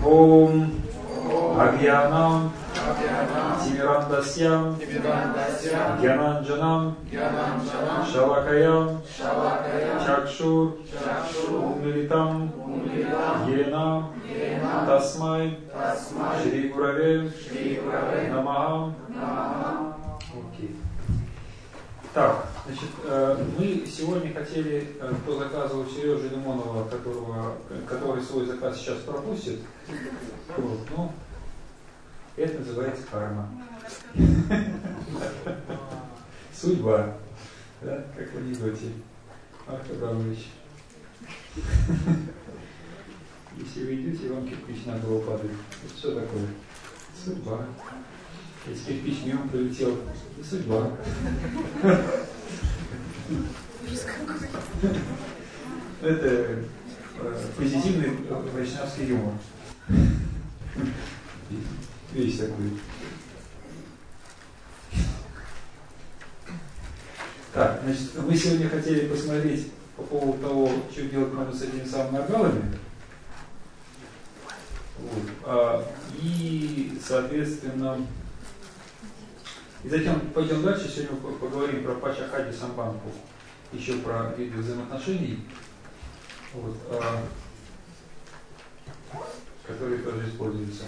Ом Агьянам Тимирандасьям Гьянанджанам Шалакаям Чакшур Умилитам Йена Тасмай Шри Гураве Намахам. Окей. Так, значит, мы сегодня хотели, кто заказывал Сережу Лимонова, который свой заказ сейчас пропустит, вот, ну, это называется карма. Судьба, да, как в анекдоте. Марк Абрамович. Если вы идете, вам кирпич на голову падает. Это что такое? Судьба. Если кирпич мимо прилетел, судьба. Это позитивный вайшнавский юмор. Весь такой. Так, значит, мы сегодня хотели посмотреть по поводу того, что делать надо с этими самыми аргалами. Вот. И, соответственно, и затем пойдем дальше. Сегодня мы поговорим про Пачакади Самбанку, еще про виды взаимоотношений, вот, которые тоже используются.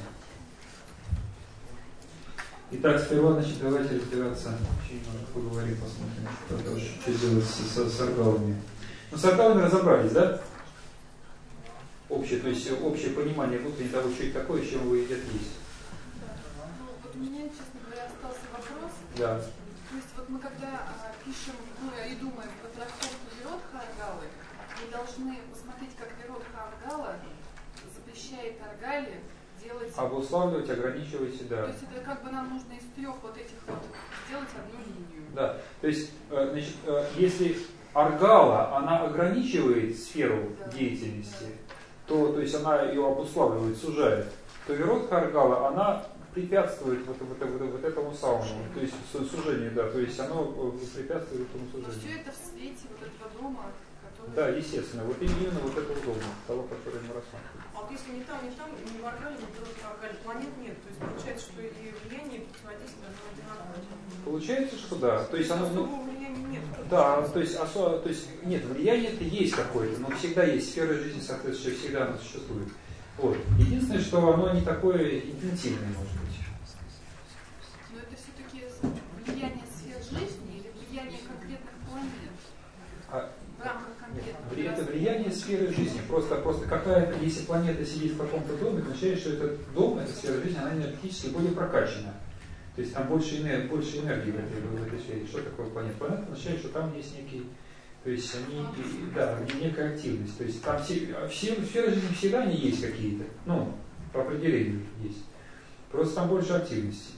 Итак, сперва, значит, давайте разбираться, еще немножко поговорим, посмотрим, что делать с аргалами. Ну, с аргалами разобрались, да? Общее, то есть общее понимание внутренне того, что это такое, с чем вы едят есть. Ну, вот у меня, честно говоря, остался вопрос. Да. То есть вот мы когда пишем, ну и думаем по трактовке Виродха Аргалы, мы должны посмотреть, как Виродха Аргала запрещает аргале делать... Обуславливать, ограничивать, да. То есть это как бы нам нужно из трех вот этих вот сделать одну линию. Да, то есть, значит, если аргала, она ограничивает сферу деятельности, то есть она ее обуславливает, сужает, то Виродха Аргала, она препятствует вот этому самому, то есть сужению, да, то есть оно препятствует этому сужению. Но все это в свете вот этого дома, который... Да, естественно, вот именно вот этого дома, того, который мы рассматриваем. А вот если ни там, ни в Аргале, ни в Аргале планет нет, то есть получается, что и влияние, и противодействие оно одинаковое. Получается, что да. То есть оно, особого влияния нет. Да, то есть нет, влияние-то есть какое-то, но всегда есть сфера жизни соответствующая, всегда оно существует. Вот. Единственное, что оно не такое интенсивное может быть. Но это все-таки влияние сфер жизни или влияние конкретных планет? В рамках конкретных. Это влияние сферы жизни. Просто какая-то, если планета сидит в каком-то доме, это означает, что этот дом, эта сфера жизни, она энергетически более прокачана. То есть там больше энергии в этой сфере. Что такое планета? Планета означает, что там есть некий, то есть они, да, некая активность. То есть там все сферы жизни всегда они есть какие-то, ну, по определению есть. Просто там больше активности.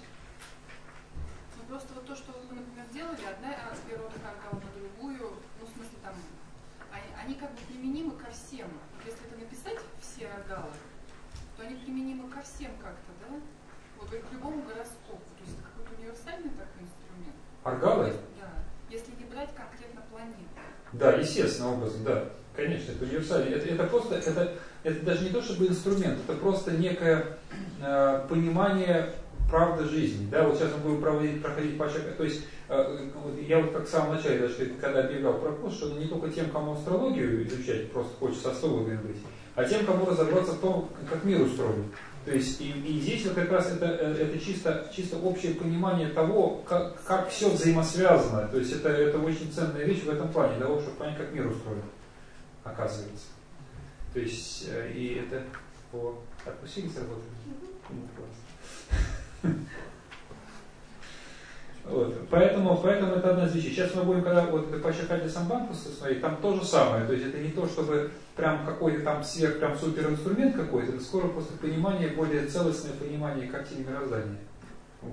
Ну просто вот то, что вы, например, делали, одна сфера Аргала на другую, ну в смысле там, они как бы применимы ко всем. Если это написать все Аргалы, то они применимы ко всем как-то, да? Вот к любому гороскопу. То есть это какой-то универсальный такой инструмент. Аргалы? Да. Если не брать конкретно планеты. Да, естественным образом, да. Конечно, это универсально. Это просто, это даже не то чтобы инструмент, это просто некое понимание правды жизни. Да, вот сейчас мы будем проходить Пачакади. То есть я вот как в самом начале, даже когда объявлял про курс, что не только тем, кому астрологию изучать, просто хочется астрологом быть, а тем, кому разобраться в том, как мир устроен. То есть и здесь вот как раз это чисто общее понимание того, как все взаимосвязано. То есть это очень ценная вещь в этом плане, того, чтобы понять, как мир устроен, оказывается. То есть и это отпустили с работы? Вот. Поэтому это одна из вещей. Сейчас мы будем, когда вот Пачакади Самбанку смотреть, там то же самое. То есть это не то, чтобы прям какой-то там прям суперинструмент какой-то, это скоро просто понимание, более целостное понимание картины мироздания. Вот.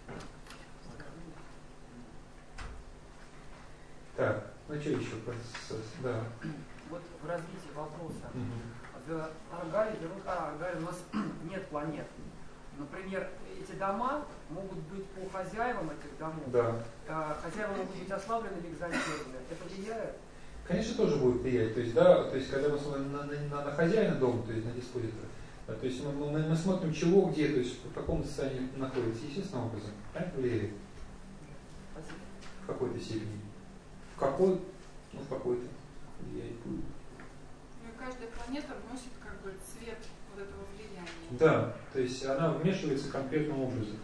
Так, ну что еще? Да. Вот в развитии вопроса. В Аргале у нас нет планет. Например, эти дома могут быть по хозяевам этих домов. Да. Хозяева могут быть ослаблены или экзальтированы. Это влияет? Конечно, тоже будет влиять. То есть, да, то есть, когда мы смотрим на хозяина дома, то есть на диспозитора, То есть мы смотрим, чего, где, то есть в каком состоянии находится, естественным образом. Правильно влияет? В какой-то степени. В какой? Ну, в какой-то влияет будет. Ну и каждая планета вносит как бы цвет вот этого влияния. Да, то есть она вмешивается конкретным образом.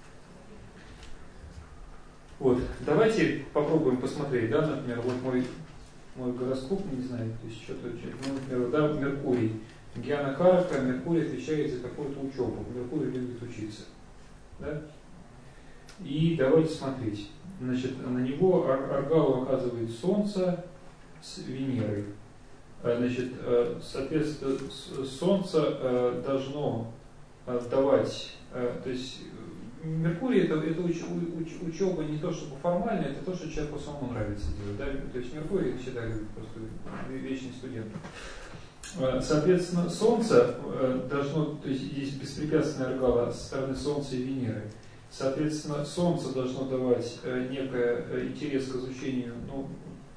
Вот, давайте попробуем посмотреть, да, например, вот мой гороскоп, не знаю, то есть что-то, ну, например, да, Меркурий. Гьяна Карака, Меркурий отвечает за какую-то учебу. Меркурий любит учиться. Да? И давайте смотреть. Значит, на него Аргалу оказывает Солнце с Венерой. Значит, соответственно, Солнце должно давать, то есть Меркурий это учеба не то чтобы формальная, это то, что человеку самому нравится делать. Да? То есть Меркурий всегда любит просто вечный студент. Соответственно, Солнце должно, то есть здесь беспрепятственная Аргала со стороны Солнца и Венеры. Соответственно, Солнце должно давать некий интерес к изучению, ну,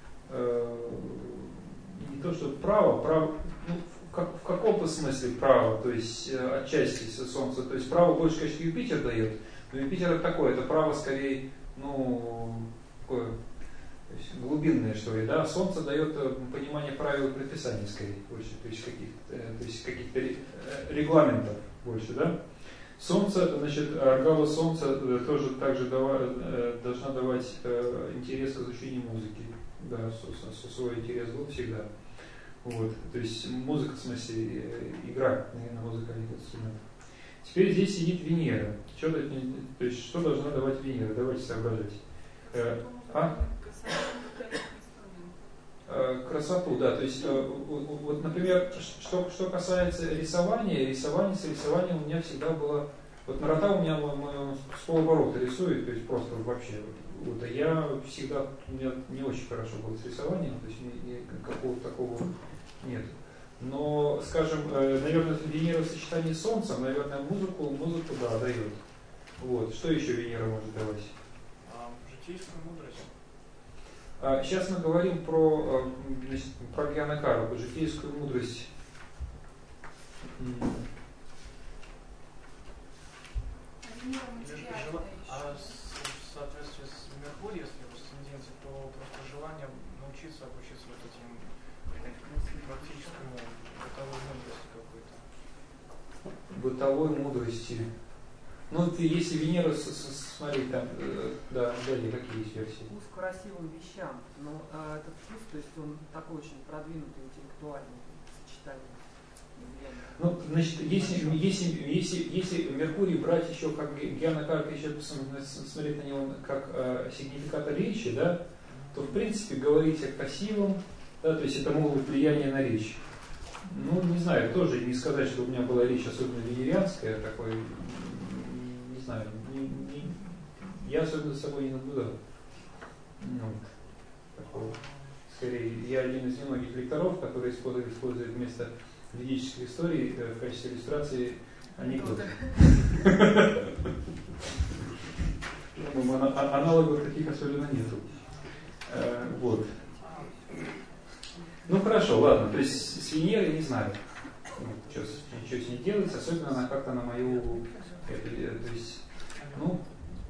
не то что право, ну, в каком-то смысле право, то есть отчасти Солнце, то есть право больше, конечно, Юпитер дает, но Юпитер это такое, это право скорее, ну, такое, то есть глубинное, что ли, да, Солнце дает понимание правил и предписаний скорее больше, то есть каких-то регламентов больше, да. Солнце, значит, Аргала Солнца тоже также должна давать интерес к изучению музыки, да, свой интерес был всегда. Вот, то есть музыка, в смысле, игра на музыкальных инструментах. Теперь здесь сидит Венера. То есть что должна давать Венера? Давайте соображать. Красоту, да. То есть, вот, например, что касается рисования с рисованием у меня всегда было. Вот Нарата у меня с полоборота рисует, то есть просто вообще. Вот, а я всегда, у меня не очень хорошо было с рисованием, то есть какого-то такого нет. Но, скажем, наверное, Венера в сочетании с Солнцем, наверное, музыку, да, дает. Вот. Что еще Венера может давать? Житейскую мудрость. Сейчас мы говорим про Гьяна Караку, житейскую мудрость. А в соответствии с Меркурием, если в асценденте, то просто желание научиться, обучиться вот этим практическому бытовой мудрости какой-то. Бытовой мудрости. Ну, если Венера, смотри, там, да, далее какие есть версии? Вкус к красивым вещам, но этот вкус, то есть он такой очень продвинутый, интеллектуальный сочетание. Ну, значит, если Меркурий брать еще как Гьяна Карака, еще смотреть на него как сигнификатор речи, да, то в принципе говорить о красивом, да, то есть это могут быть влияние на речь. Ну, не знаю, тоже не сказать, что у меня была речь особенно венерианская, такой, не знаю, я особенно за собой не наблюдал. Ну, такого. Скорее, я один из немногих лекторов, который использует вместо ведической истории в качестве иллюстрации анекдоты. Аналогов таких особенно нету. Вот. Ну хорошо, ладно, то есть с Венерой не знаю, что с ней делается, особенно она как-то на мою, то есть, ну,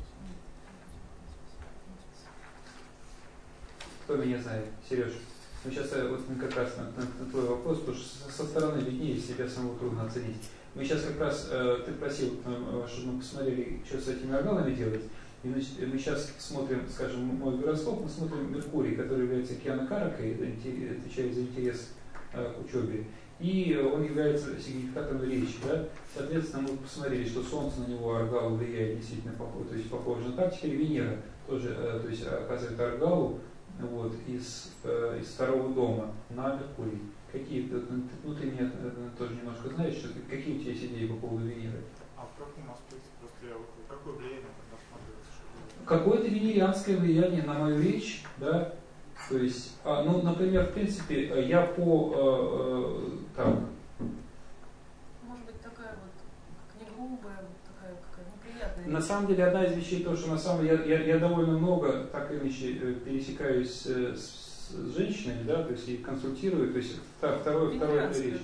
кто меня знает, Сереж, ну сейчас вот как раз на твой вопрос, потому что со стороны виднее, себя самого трудно оценить. Мы сейчас как раз, ты просил, чтобы мы посмотрели, что с этими аргалами делать. И значит, мы сейчас смотрим, скажем, мой гороскоп, мы смотрим Меркурий, который является Гьяна Каракой, отвечает за интерес к учебе, и он является сигнификатором речи. Да? Соответственно, мы посмотрели, что Солнце на него Аргалу влияет действительно то есть похоже на так. Теперь Венера тоже то есть, оказывает Аргалу вот, из второго дома на Меркурий. Какие, ну ты меня тоже немножко знаешь, что какие у тебя есть идеи по поводу Венеры? А в каком аспекте? Просто какое влияние рассматривается? Какое-то венерианское влияние на мою речь, да, то есть, ну, например, в принципе, я так. Может быть, такая вот, как не грубая, вот такая какая неприятная. На самом деле, одна из вещей, то, что на самом деле я довольно много, так или иначе, пересекаюсь с женщинами, да, то есть и консультирую, то есть второе речь.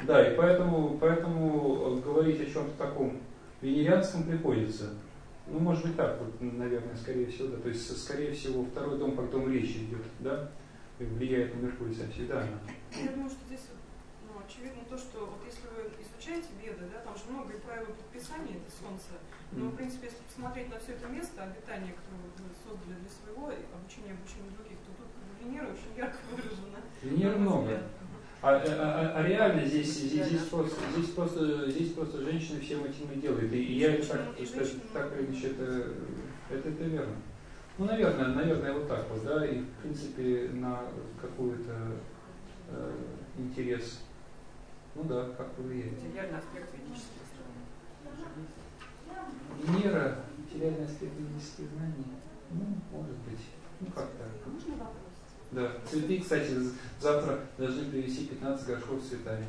Да, и поэтому говорить о чем-то таком венерианском приходится. Ну, может быть так, вот, наверное, скорее всего, да. То есть, скорее всего, второй дом, как дом речи идет, да, и влияет на Меркурий совсем, да. Я думаю, что здесь очевидно то, что вот если вы изучаете Веды, да, там же много и правил предписаний, это Солнце. Но, в принципе, если посмотреть на все это место обитания, которое вы создали для своего обучения других, то тут Венера очень ярко выражена. Венеры много. А реально здесь просто женщины всем этим и делают. И я это так или иначе, это верно. Ну, наверное, вот так вот, да, и в принципе на какой-то интерес, ну да, как-то влияет. Материальный аспект ведических знаний. Венера, материальный аспект ведических знаний, ну, может быть, ну как-то. Можно вопрос? Да, цветы, кстати, завтра должны привезти 15 горшков с цветами.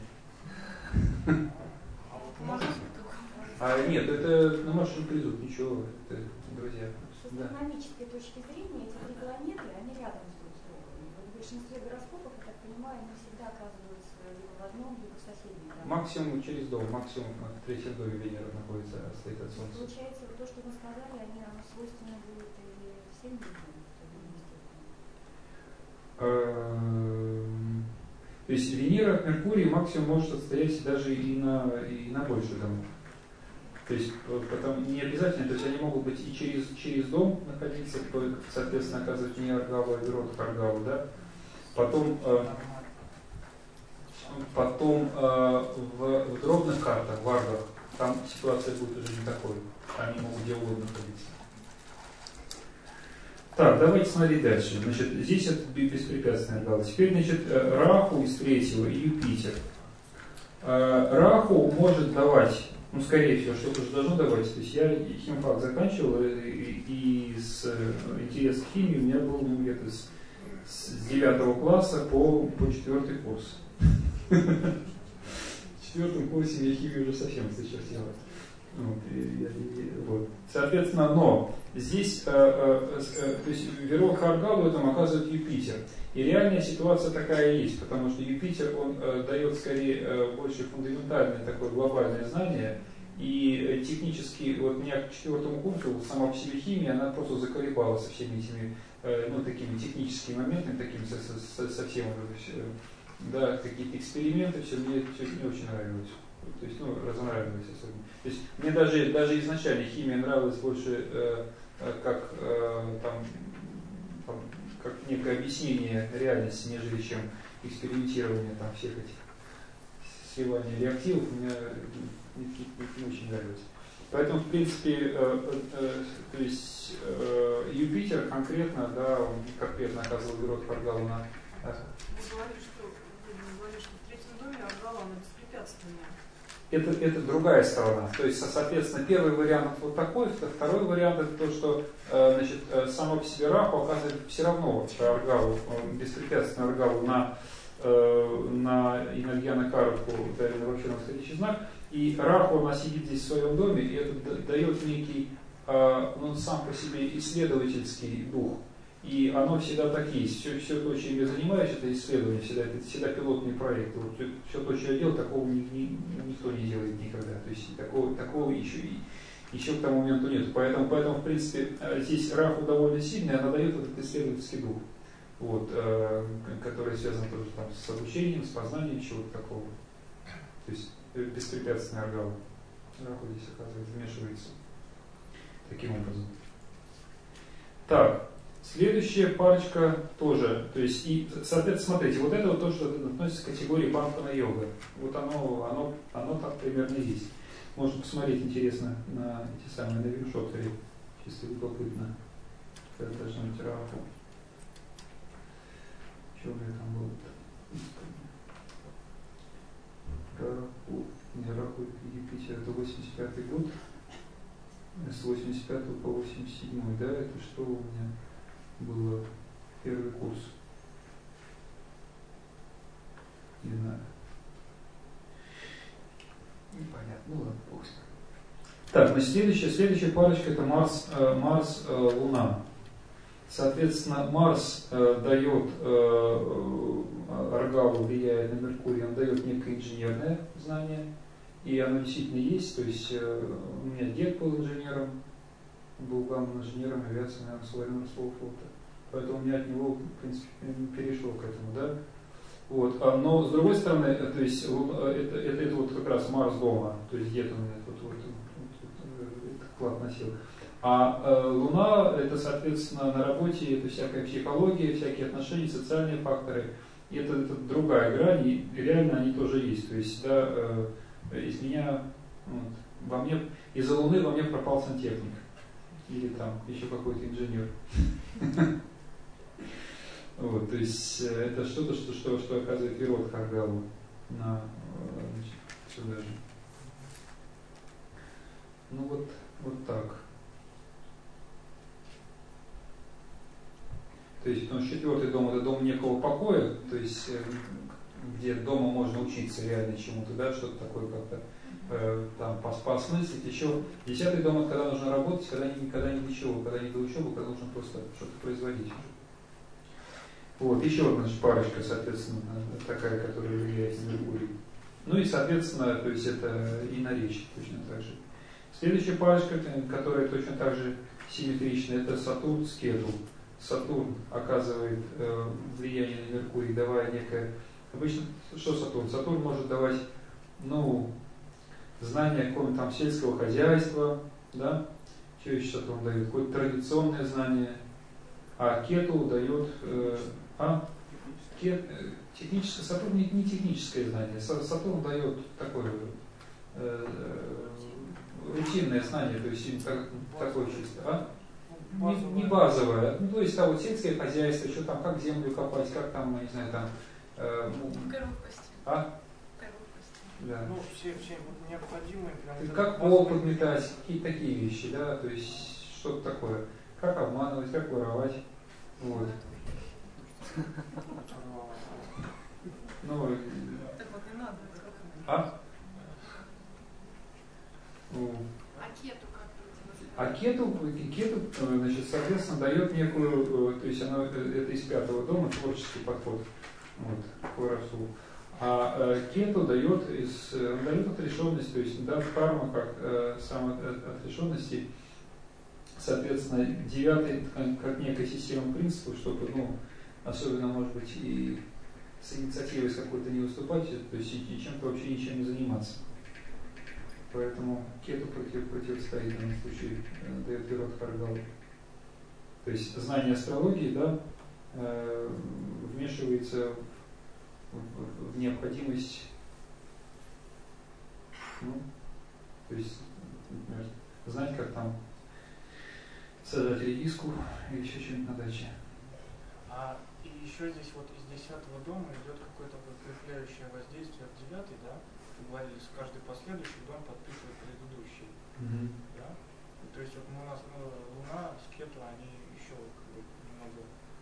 Нет, это на машину привезут, ничего, это друзья. С астрономической точки зрения эти три планеты, они рядом с друг с другом. В большинстве гороскопов, я так понимаю, они всегда оказываются либо в одном, либо в соседнем. Максимум через дом, максимум в третьем доме Венера находится, стоит от Солнца. Получается, вот то, что вы сказали, оно свойственно будет и всем людям. То есть Венера от Меркурия максимум может отстоять даже и на больше домов. То есть потом не обязательно, то есть они могут быть и через дом находиться, соответственно, оказывать не Аргава, а Верот Аргава, да. Потом в дробных картах, в вардах, там ситуация будет уже не такой. Они могут где угодно находиться. Так, давайте смотреть дальше. Значит, здесь это беспрепятственная Аргала. Теперь, значит, Раху из третьего и Юпитер. Раху может давать, ну, скорее всего, что-то же должно давать. То есть я химфак заканчивал, и с интересом к химии у меня был где-то с 9 класса по 4 курс. В 4 курсе я химию уже совсем сочертела. Вот. Соответственно, но здесь, то есть Верот Аргалу там оказывает Юпитер. И реальная ситуация такая есть, потому что Юпитер, он дает скорее больше фундаментальное такое глобальное знание. И технически, вот у меня к 4 курсу сама по себе химия, она просто заколебала со всеми этими, ну, такими техническими моментами, такими совсем, да, какие-то эксперименты, все мне не очень нравилось. То есть, ну, разонравилось особенно. То есть, мне даже изначально химия нравилась больше как некое объяснение реальности, нежели чем экспериментирование там всех этих сливания реактивов, мне не очень нравилось. Поэтому, в принципе, то есть Юпитер конкретно, да, он конкретно оказывал Верот Аргалу на... Вы говорили, что в третьем доме Аргала, она беспрепятственная. Это другая сторона. То есть, соответственно, первый вариант вот такой, второй вариант это то, что значит, само по себе Раху оказывает все равно Аргалу, беспрепятственную Аргалу на Инагьяна Каровку, вообще на восходящий знак. И Раху, она сидит здесь в своем доме, и это дает некий, ну, сам по себе исследовательский дух. И оно всегда так есть. Все то, чем я занимаюсь, это исследование, всегда пилотный проект. Вот, все то, что я делал, такого никто не делает никогда. То есть такого еще к тому моменту нет. Поэтому, в принципе, здесь Раху довольно сильная, она дает этот исследовательский дух, вот, который связан тоже там, с обучением, с познанием, чего-то такого. То есть беспрепятственный Аргала. Раху здесь, оказывается, вмешивается таким образом. Так. Следующая парочка тоже, то есть, и, соответственно, смотрите, вот это вот то, что относится к категории Панхана-йога. Вот оно так примерно есть. Можно посмотреть, интересно, на эти самые, на виншотере, чисто любопытно, как должно быть Раху. Что у меня там было? Раху Юпитер, это 85-й год, с 85 по 87, да, это что у меня? Было первый курс. Не знаю. Непонятно. Ну ладно, бог с ним. Так, значит, следующая парочка это Марс, Луна. Соответственно, Марс дает, Аргалу влияет на Меркурий, он дает некое инженерное знание, и оно действительно есть. То есть у меня дед был инженером, был главным инженером авиации, наверное, Суворовского флота. Поэтому у меня от него, в принципе, перешло к этому, да. Вот. Но с другой стороны, то есть это вот как раз Марс дома, то есть где-то он этот вклад носил. А Луна это, соответственно, на работе, это всякая психология, всякие отношения, социальные факторы. И это другая грань, и реально они тоже есть. То есть, да, из меня, вот, во мне, из-за Луны во мне пропал сантехник. Или там еще какой-то инженер. Вот, то есть это что-то, что оказывает Вирот Харгалу на сюда же. Ну вот так. То есть, потому что 4-й дом это дом некого покоя, то есть где дома можно учиться реально чему-то, да, что-то такое как-то там посмыслить. Еще 10-й дом это когда нужно работать, когда не ничего, когда не до учебы, когда нужно просто что-то производить. Вот, еще одна парочка, соответственно, такая, которая влияет на Меркурий. Ну и, соответственно, то есть это и наречие точно так же. Следующая парочка, которая точно так же симметрична, это Сатурн с Кету. Сатурн оказывает влияние на Меркурий, давая некое... Обычно, что Сатурн? Сатурн может давать, знания какого-то там сельского хозяйства, да? Что еще Сатурн дает? Какое-то традиционное знание. А Кету дает... техническое, Сатурн не техническое знание. Сатурн дает такое рутинное знание, то есть такое чисто. Не базовое. Ну, то есть вот сельское хозяйство, что там, как землю копать, как там, не знаю, там. Коробкости. Да. Ну, все вот необходимые. Как пол подметать, какие-то такие вещи, да, то есть что-то такое. Как обманывать, как воровать. Вот. Ну, так вот не надо. А Кету как противостоит? А кету, значит, соответственно, дает некую, то есть оно, это из 5-го дома, творческий подход, вот, к Варасу. А кету дает отрешенность, то есть да, карма как самоотрешенности, соответственно, 9-й как некая система принципов, чтобы, особенно, может быть, и с инициативой с какой-то не выступать, то есть и чем-то вообще ничем не заниматься. Поэтому кету противостоит в данном случае, дает Вирот Харгалу. То есть знание астрологии, да, вмешивается в необходимость, то есть, например, знать, как там сажать редиску или еще что-нибудь на даче. И еще здесь вот из 10-го дома идет какое-то подкрепляющее воздействие от 9-й, да? Говорили, что каждый последующий дом подпитывает предыдущий. Да? То есть вот у нас Луна с Кету, они еще немного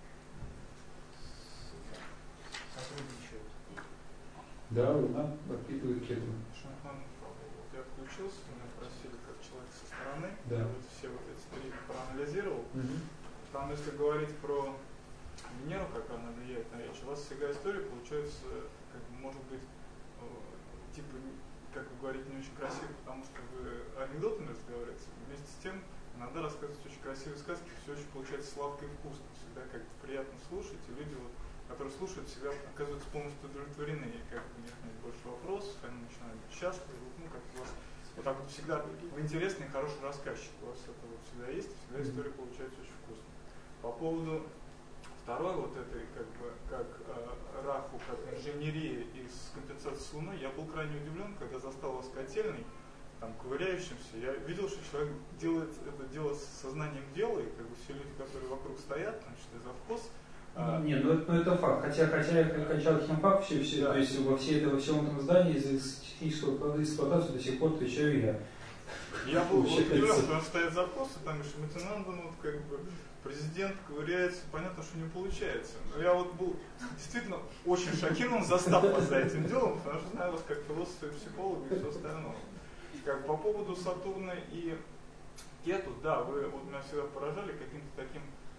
сотрудничают. Да, Луна подпитывает Кету. Я включился, меня просили как человек со стороны, да. Я вот все вот эти три проанализировал. Там, если говорить про Венеру, как она влияет на речь, у вас всегда история получается, может быть, типа, как вы говорите, не очень красиво, потому что вы анекдотами разговариваете. Вместе с тем, иногда рассказываете очень красивые сказки, все очень получается сладко и вкусно. Всегда как-то приятно слушать, и люди, которые слушают, всегда оказываются полностью удовлетворены. И как у них нет больше вопросов, они начинают быть счастливы. Как у вас вот так вот всегда вы интересный и хороший рассказчик. У вас это вот всегда есть, всегда история получается очень вкусной. По поводу второй вот этой, как Раху, как инженерия из компенсации с Луной, я был крайне удивлен, когда застал вас котельной, там, ковыряющимся. Я видел, что человек делает это дело с сознанием дела, и все люди, которые вокруг стоят, там, что завхоз. Нет, это факт. Хотя я кончал химфак, все, да. То есть во всем этом здании из технического эксплуатации до сих пор отвечаю я. Я был удивлен, потому что стоят завхоз, и там еще лейтенант, президент ковыряется, понятно, что не получается. Но я вот был действительно очень шокирован, застав вас за этим делом, потому что знаю вас как философа и психолога и все остальное. По поводу Сатурна и Кету, да, вы вот меня всегда поражали каким-то таким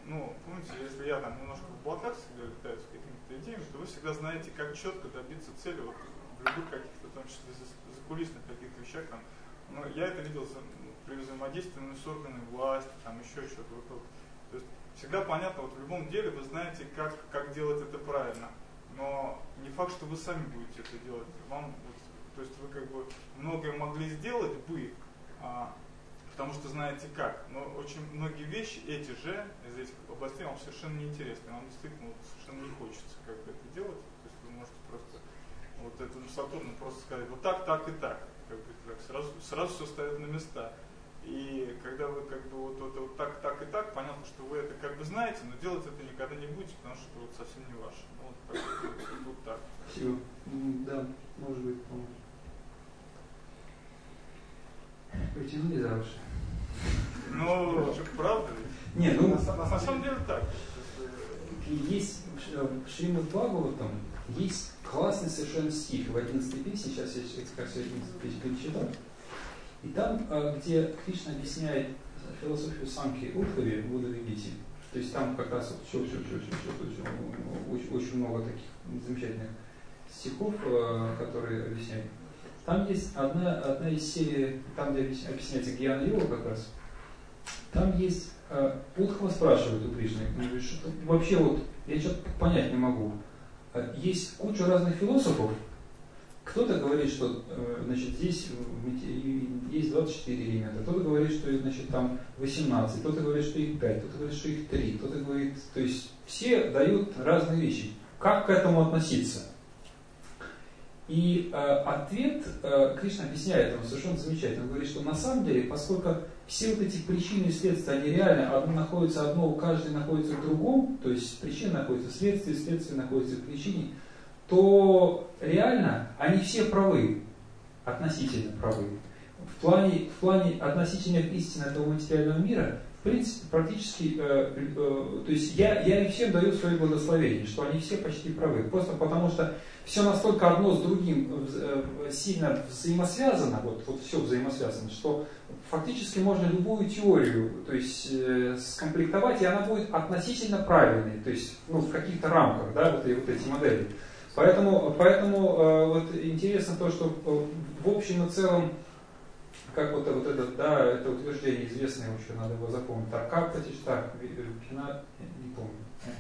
ну, помните, если я там немножко в облаках всегда летаю с какими-то идеями, то вы всегда знаете, как четко добиться цели вот, в любых каких-то, в том числе закулисных каких-то вещах. Там. Но я это видел при взаимодействии с органами власти, там еще что-то. Вот. То есть всегда понятно, вот в любом деле вы знаете, как делать это правильно. Но не факт, что вы сами будете это делать. Вам, вот, то есть вы как бы многое могли сделать бы, потому что знаете как. Но очень многие вещи, эти же, из этих областей вам совершенно неинтересны. Вам действительно совершенно не хочется как бы это делать. То есть вы можете просто вот этому Сатурну просто сказать вот так, так и так. Как бы, так сразу все ставят на места. И когда вы как бы вот так, так и так, понятно, что вы это как бы знаете, но делать это никогда не будете, потому что это вот совсем не ваше. Ну, вот так. Все. Да, может быть, поможет. Притянули за уши. Ну, правда ведь? Не, ну, на самом деле так. Есть в Шримад Бхагаватам есть классный совершенно стих в 11 песне, сейчас я как раз 11 песню перечитал. И там, где Кришна объясняет философию Санки Удхави в Удхаве-гите, то есть там как раз очень много таких замечательных стихов, которые объясняют. Там есть одна из серий, там, где объясняется Гьяна-йога как раз, там есть, Удхава спрашивает у Кришны, он говорит, что вообще вот, я что-то понять не могу. Есть куча разных философов, кто-то говорит, что значит, здесь есть 24 элемента, кто-то говорит, что значит, там 18, кто-то говорит, что их 5, кто-то говорит, что их 3, кто-то говорит, то есть все дают разные вещи. Как к этому относиться? И ответ Кришна объясняет, он совершенно замечательно. Он говорит, что на самом деле, поскольку все вот эти причины и следствия, они реально, одно у каждой находится в другом, то есть причина находится в следствии, следствие находится в причине, то реально они все правы, относительно правы. В плане относительных истин этого материального мира, в принципе, практически, то есть я им всем даю свое благословение, что они все почти правы. Просто потому что все настолько одно с другим сильно взаимосвязано, вот все взаимосвязано, что фактически можно любую теорию, то есть скомплектовать, и она будет относительно правильной, то есть в каких-то рамках, да, вот эти модели. Поэтому вот интересно то, что в общем и целом, как вот это, да, это утверждение известное, еще надо его запомнить. Таркапатишта, не помню,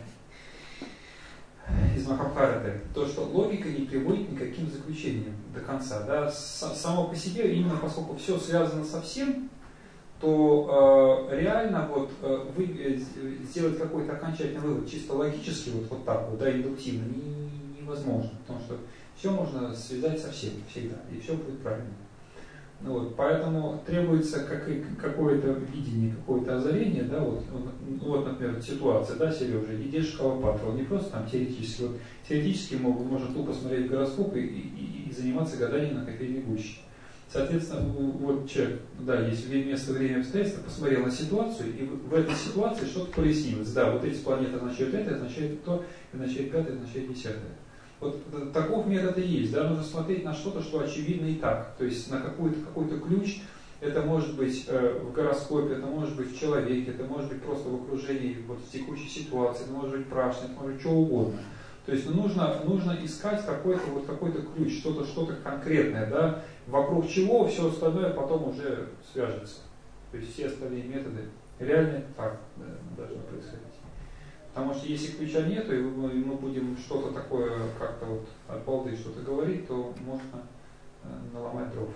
из Махабхараты, то, что логика не приводит никаким заключениям до конца. Да, само по себе, именно поскольку все связано со всем, то реально вот сделать какой-то окончательный вывод чисто логически, вот так вот, да, индуктивно, невозможно, потому что все можно связать со всем всегда, и все будет правильно. Вот, поэтому требуется какое-то видение, какое-то озарение, да, вот, например, ситуация, да, Сережа, идешь в Калапатру, не просто там теоретически, вот теоретически можно тупо смотреть гороскоп и заниматься гаданием на кофейной гуще. Соответственно, вот человек, да, есть место, время, обстоятельства, посмотрел на ситуацию, и в этой ситуации что-то прояснилось. Да, вот эти планеты означают это, означает то, означает пятое, означает десятое. Вот таков метод и есть, да, нужно смотреть на что-то, что очевидно и так, то есть на какой-то ключ, это может быть в гороскопе, это может быть в человеке, это может быть просто в окружении, вот в текущей ситуации, это может быть прашно, это может быть что угодно. То есть нужно искать какой-то ключ, что-то конкретное, да, вокруг чего все остальное потом уже свяжется. То есть все остальные методы реально так должно происходить. Потому что если ключа нету, и мы будем что-то такое как-то вот от балды что-то говорить, то можно наломать дров.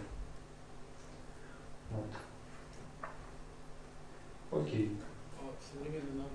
Вот. Окей. Современный нам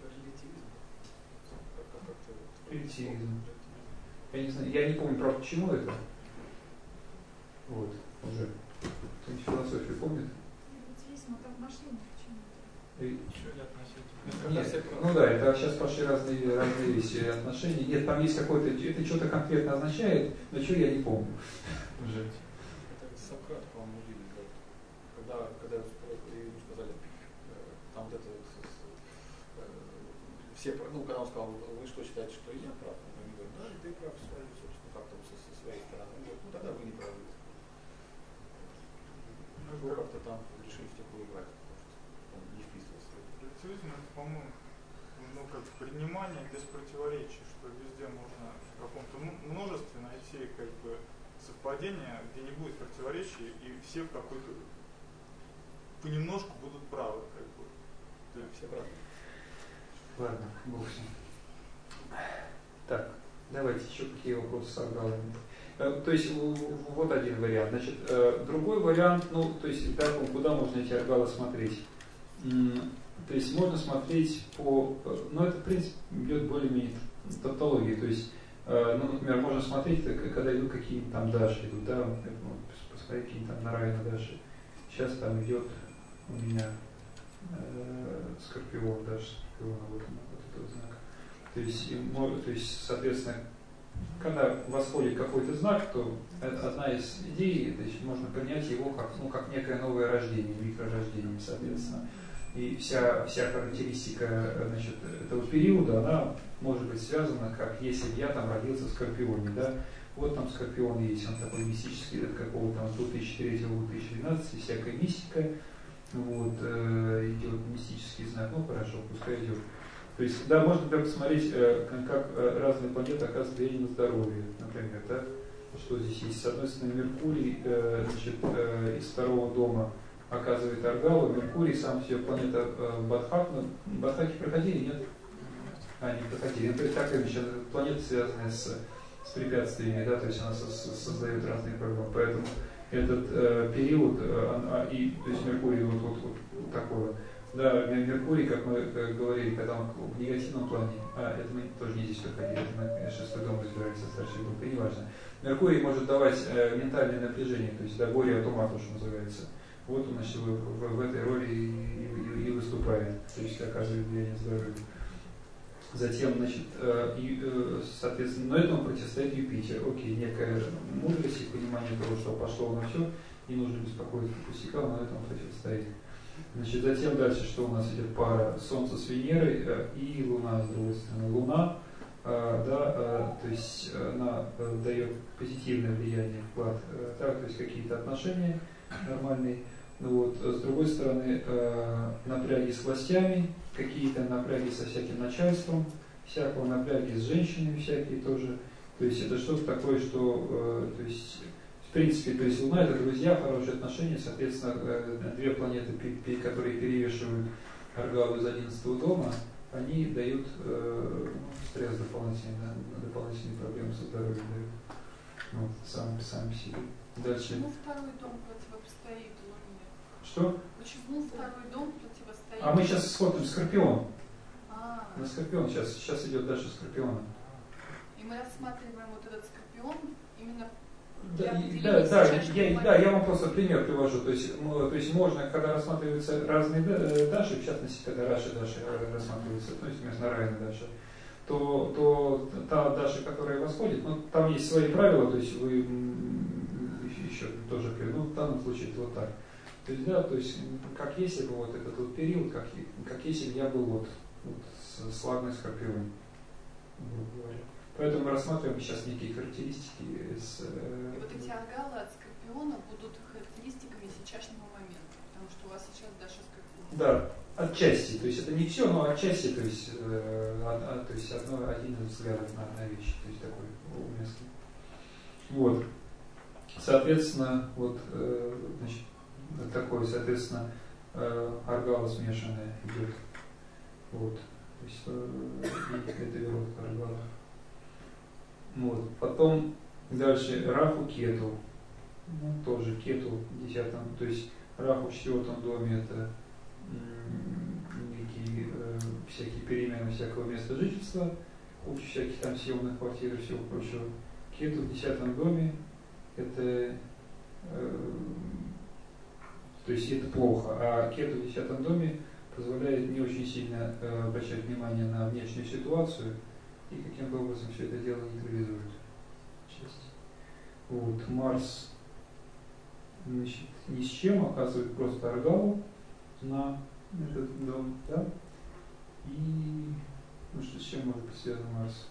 релятивизм. Релятивизм. Я не знаю, я не помню, правда, к чему это. Вот, уже. Кто-нибудь философию помнит? Релятивизм, это отношение к чему-то. Нет, ну да, это сейчас пошли разные вещи, отношения. Нет, там есть какое-то, это что-то конкретно означает, но что я не помню. Уже. Это Сократ, по-моему, убили, когда ему сказали, там вот это все, когда он сказал, вы что считаете, что я прав? Они говорят, да, ты прав, собственно, как-то со своей стороны. Он говорит, тогда вы не правы. Как-то там решили в такую играть, потому что он не вписывался. Релятивизм, это, по-моему, ну, как принимание без противоречий, что везде можно в каком-то множестве найти как бы совпадение, где не будет противоречий, и все в какой-то понемножку будут правы, как бы. Да, все правы. Ладно, бог с ним. Так, давайте еще какие вопросы с аргалами. То есть вот один вариант. Значит, другой вариант, ну, то есть так, куда можно эти аргалы смотреть? То есть можно смотреть по, ну это в принципе идет более-менее тавтологии, то есть, ну, например, можно смотреть, когда идут какие-то там даши идут, да, посмотреть какие-то там Нараяна даши. Сейчас там идет у меня Скорпион, даже Скорпиона, вот этот знак. То есть, соответственно, когда восходит какой-то знак, то одна из идей, то есть можно принять его как, ну, как некое новое рождение, микророждение, соответственно. И вся характеристика, значит, этого периода, она может быть связана, как если бы я там родился в Скорпионе, да. Вот там Скорпион есть, он такой мистический, от какого-то 2003-2012, всякая мистика, вот, идет мистический знак, ну хорошо, пускай идет. То есть, да, можно например, посмотреть, как разные планеты оказывают влияние на здоровье, например, да, что здесь есть. С одной стороны, Меркурий, значит, из второго дома оказывает аргалу, Меркурий, сам себе планета Бадхаки. Бадхаки проходили, нет? Не проходили. Это так или иначе, планета, связанная с препятствиями, да, то есть она создает разные проблемы. Поэтому этот период, то есть Меркурий вот такой вот. Да, Меркурий, как мы говорили, когда он в негативном плане, это мы тоже не здесь проходили, это мы шестой дом разбирались со старшей группой, неважно. Меркурий может давать ментальное напряжение, то есть до горе от ума, то, что называется. Вот он, значит, в этой роли и выступает, то есть оказывает влияние здоровья. Затем, значит, соответственно, но этому противостоит Юпитер. Окей, некая мудрость и понимание того, что пошло на все, не нужно беспокоиться по пустякам, но этому противостоит. Значит, затем дальше, что у нас идет пара Солнца с Венерой и Луна, с другой стороны. Луна, да, то есть она дает позитивное влияние, вклад, да, то есть какие-то отношения нормальные. Вот. С другой стороны, напряги с властями, какие-то напряги со всяким начальством, всякого напряги с женщинами всякие тоже. То есть это что-то такое, что, то есть, в принципе, то есть Луна это друзья, хорошие отношения, соответственно, две планеты, которые перевешивают аргалу из 11 дома, они дают стресс дополнительные проблемы со здоровьем дают. Вот, сами по себе. Дальше. Почему второй дом противостоит Луне? Что? Почему второй дом противостоит? А мы сейчас смотрим Скорпион. На Скорпион сейчас идет дальше Скорпиона. И мы рассматриваем вот этот Скорпион именно. Я вам просто пример привожу. То есть можно, когда рассматриваются разные даши, в частности, когда даши рассматриваются, то есть вместо Нараяна даши, то та даша, которая восходит, ну, там есть свои правила, то есть вы еще тоже, ну, в данном случае это вот так. То есть, да, то есть, как если бы вот этот вот период, как если бы я был вот с Лагной Скорпионом, грубо говоря. Поэтому мы рассматриваем сейчас некие характеристики. И вот эти аргалы от Скорпиона будут характеристиками сейчасшнего момента, потому что у вас сейчас Даша Скорпион. Да, отчасти, то есть это не все, но отчасти, то есть один из взглядов на вещи, то есть такой уместный. Вот. Соответственно, вот, значит, такое, соответственно, аргала смешанная идет. Вот. То есть это веротка аргала. Вот. Потом дальше Раху Кету. Ну, тоже Кету в 10-м, то есть Раху в 4-м доме это некие всякие перемены всякого места жительства, куча всяких там съемных квартир и всего прочего. Кету в 10-м доме это то есть это плохо, а Кету в 10-м доме позволяет не очень сильно обращать внимание на внешнюю ситуацию и каким-то образом все это дело нейтрализует. Вот, Марс, значит, ни с чем оказывает просто аргалу на этот дом, да? И ну что, с чем может быть связан Марс?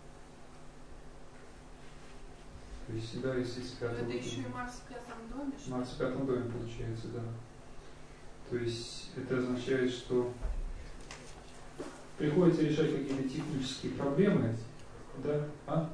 То есть, да, если с 5-го это еще и Марс в 5-м доме? Марс в 5-м доме получается, да. То есть это означает, что приходится решать какие-то технические проблемы, да,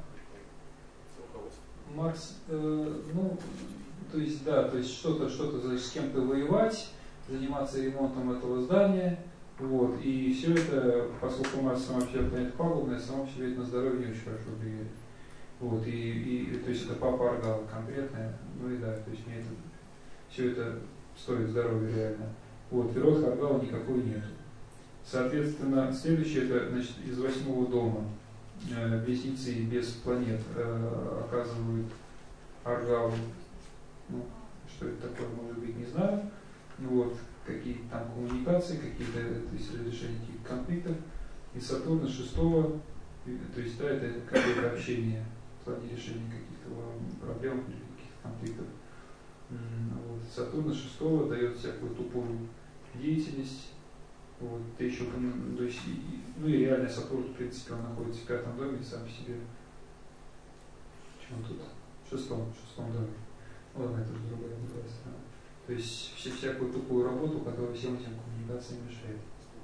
Марс, ну, то есть, да, то есть что-то с кем-то воевать, заниматься ремонтом этого здания, вот, и все это, поскольку Марс сама по себе планета пагубная, сама по себе это на здоровье не очень хорошо влияет. Вот, и то есть это папа Аргала конкретная, ну и да, то есть мне это, все это стоит здоровья реально. Вот, и род Аргала никакой нет. Соответственно, следующее, это, значит, из 8-го дома. Близнецы без планет оказывают Аргалу, ну, что это такое, может быть, не знаю, вот, какие-то там коммуникации, какие-то, то есть разрешение каких-то конфликтов, и Сатурна 6-го, то есть, да, это какое-то общение в плане решения каких-то проблем или каких-то конфликтов. Вот. Сатурна 6-го дает всякую тупую деятельность. Вот, ты еще, то есть, ну и реально Сатурн, в принципе, он находится в 5-м доме и сам по себе. Почему тут? В шестом доме. Ладно, это уже другое называется. То есть всякую тупую работу, которая всем этим коммуникациям мешает.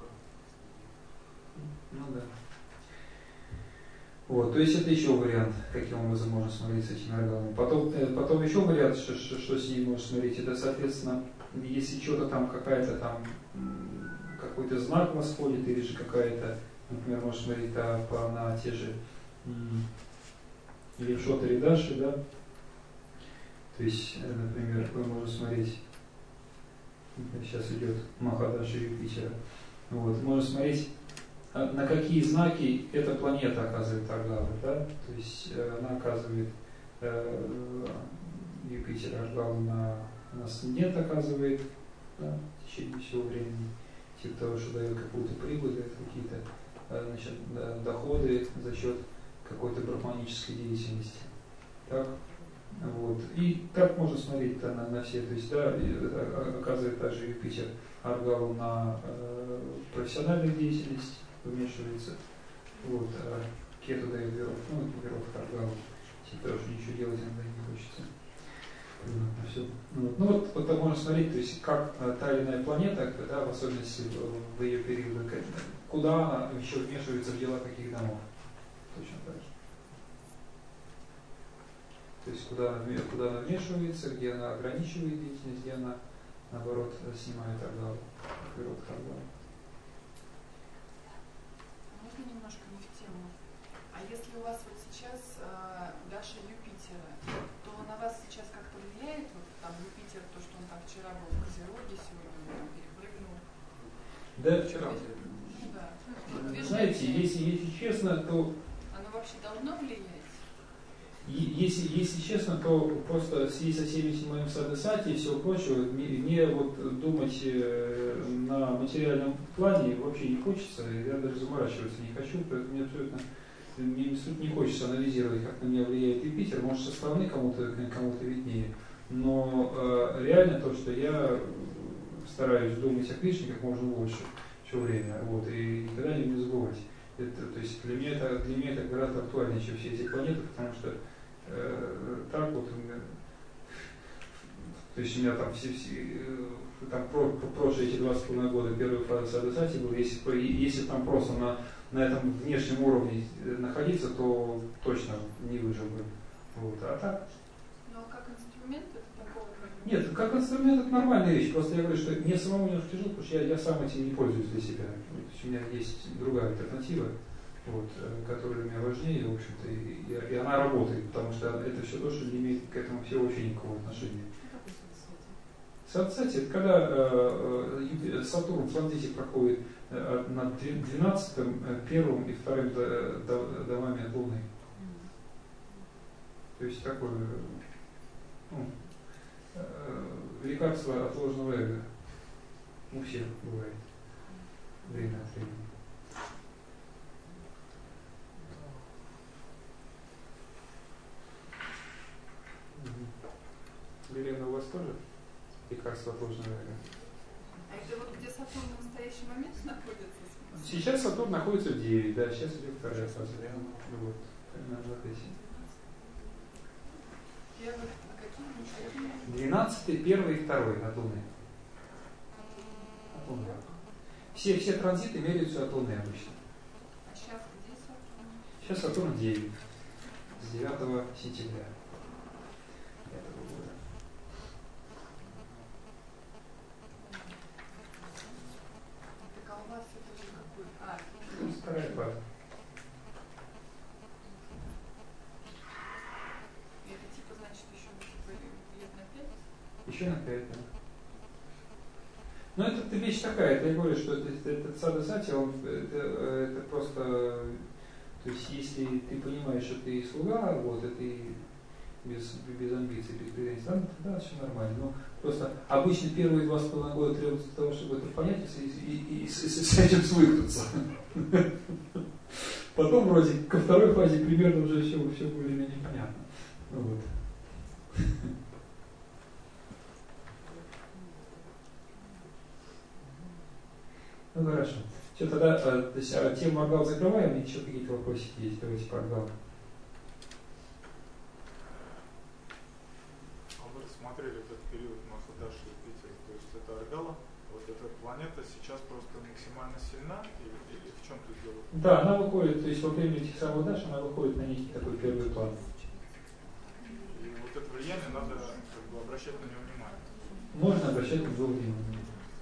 Ну да. Вот, то есть это еще вариант, каким образом можно смотреть с этими органами. Потом еще вариант, что с ней можно смотреть, это, соответственно, если что-то там какая-то там какой-то знак восходит, или же какая-то, например, можно смотреть на те же Римшот или Даши, да. То есть, например, мы можем смотреть, сейчас идет Махадаши Юпитера. Вот, можно смотреть, на какие знаки эта планета оказывает Аргала, да. То есть она оказывает Юпитер Аргалу на асцендент оказывает, да, в течение всего времени. Типа того, что дает какую-то прибыль, дает какие-то, значит, доходы за счет какой-то брахманической деятельности. Так? Вот. И так можно смотреть на все. То есть, да, оказывает также Юпитер Аргалу на профессиональную деятельность, вмешивается. Вот. А Кету дает веров, ну, веров Аргалу. Типа того, что ничего делать иногда не хочется. Ну вот так можно смотреть, то есть как та или иная планета, да, в особенности в ее периоды, куда она еще вмешивается в дела каких домов. Точно так же. То есть куда она вмешивается, где она ограничивает деятельность, где она, наоборот, снимает Аргалу, вперед Аргалу. Можно немножко не в тему? А если у вас вот сейчас Даша Юпитера, то на вас сейчас как-то влияет вот там Юпитер, то, что он там вчера был в Козероге, сегодня он там перепрыгнул? Да, вчера. Да. Знаете, если честно, то... Оно вообще должно влиять? Если честно, то просто в связи со всеми моим садесати и всего прочего, мне вот думать на материальном плане вообще не хочется, я даже заморачиваться не хочу, поэтому мне абсолютно не хочется анализировать, как на меня влияет Юпитер, может со стороны кому-то виднее, но реально то, что я стараюсь думать о Кришне как можно больше все время, вот, и никогда не забывать. То есть для меня это гораздо актуальнее, чем все эти планеты, потому что так вот, то есть у меня там там прошлые эти 20,5 года первая фаза садесати была, если там просто на этом внешнем уровне находиться, то точно не выжил бы. Вот. А так? Ну а как инструмент это такого? Нет, как инструмент это нормальная вещь. Просто я говорю, что мне самому немножко тяжело, потому что я сам этим не пользуюсь для себя. То есть у меня есть другая альтернатива, вот, которая для меня важнее, в общем-то, и она работает, потому что это все то, что не имеет к этому всего вообще никакого отношения. Садесати это когда Сатурн в транзите проходит над 12-м, 1-м и 2-м домами от Луны. То есть такое, ну, лекарство от ложного эго. У всех бывает. Время от времени. Елена, у вас тоже лекарство от ложного эго? А это вот где Сатурн в настоящий момент находится? Сейчас Сатурн находится в 9, да, сейчас идет вторая фаза. Вот, на записи. 12-й, 1-й и 2-й от Луны. От Луны. Все транзиты меряются от Луны обычно. сейчас где Сатурн? Сейчас Сатурн 9. С 9 сентября этого года. Так а у вас это же какой? Ну, вторая фаза. Это типа значит еще лет на 5? Еще на 5, да. Но это вещь такая, это я говорю, что этот садасати, это просто, то есть если ты понимаешь, что ты слуга, вот, и ты без амбиций, без претензий, тогда все нормально. Но просто обычно первые 2,5 года требуется для того, чтобы это понять и с этим свыкнуться. Потом вроде ко второй фазе примерно уже все более-менее понятно. Вот. Ну хорошо. Все, тогда тему Аргал закрываем, еще какие-то вопросики есть, давайте по Аргалу. А вы рассмотрели этот период Махадаши и Юпитера, то есть это Аргала, вот эта планета сейчас просто максимально сильна или в чем тут дело? Да, она выходит, то есть во время этих самых Даш она выходит на некий такой первый план. И вот это влияние надо как бы обращать на него внимание. Можно обращать на него внимание.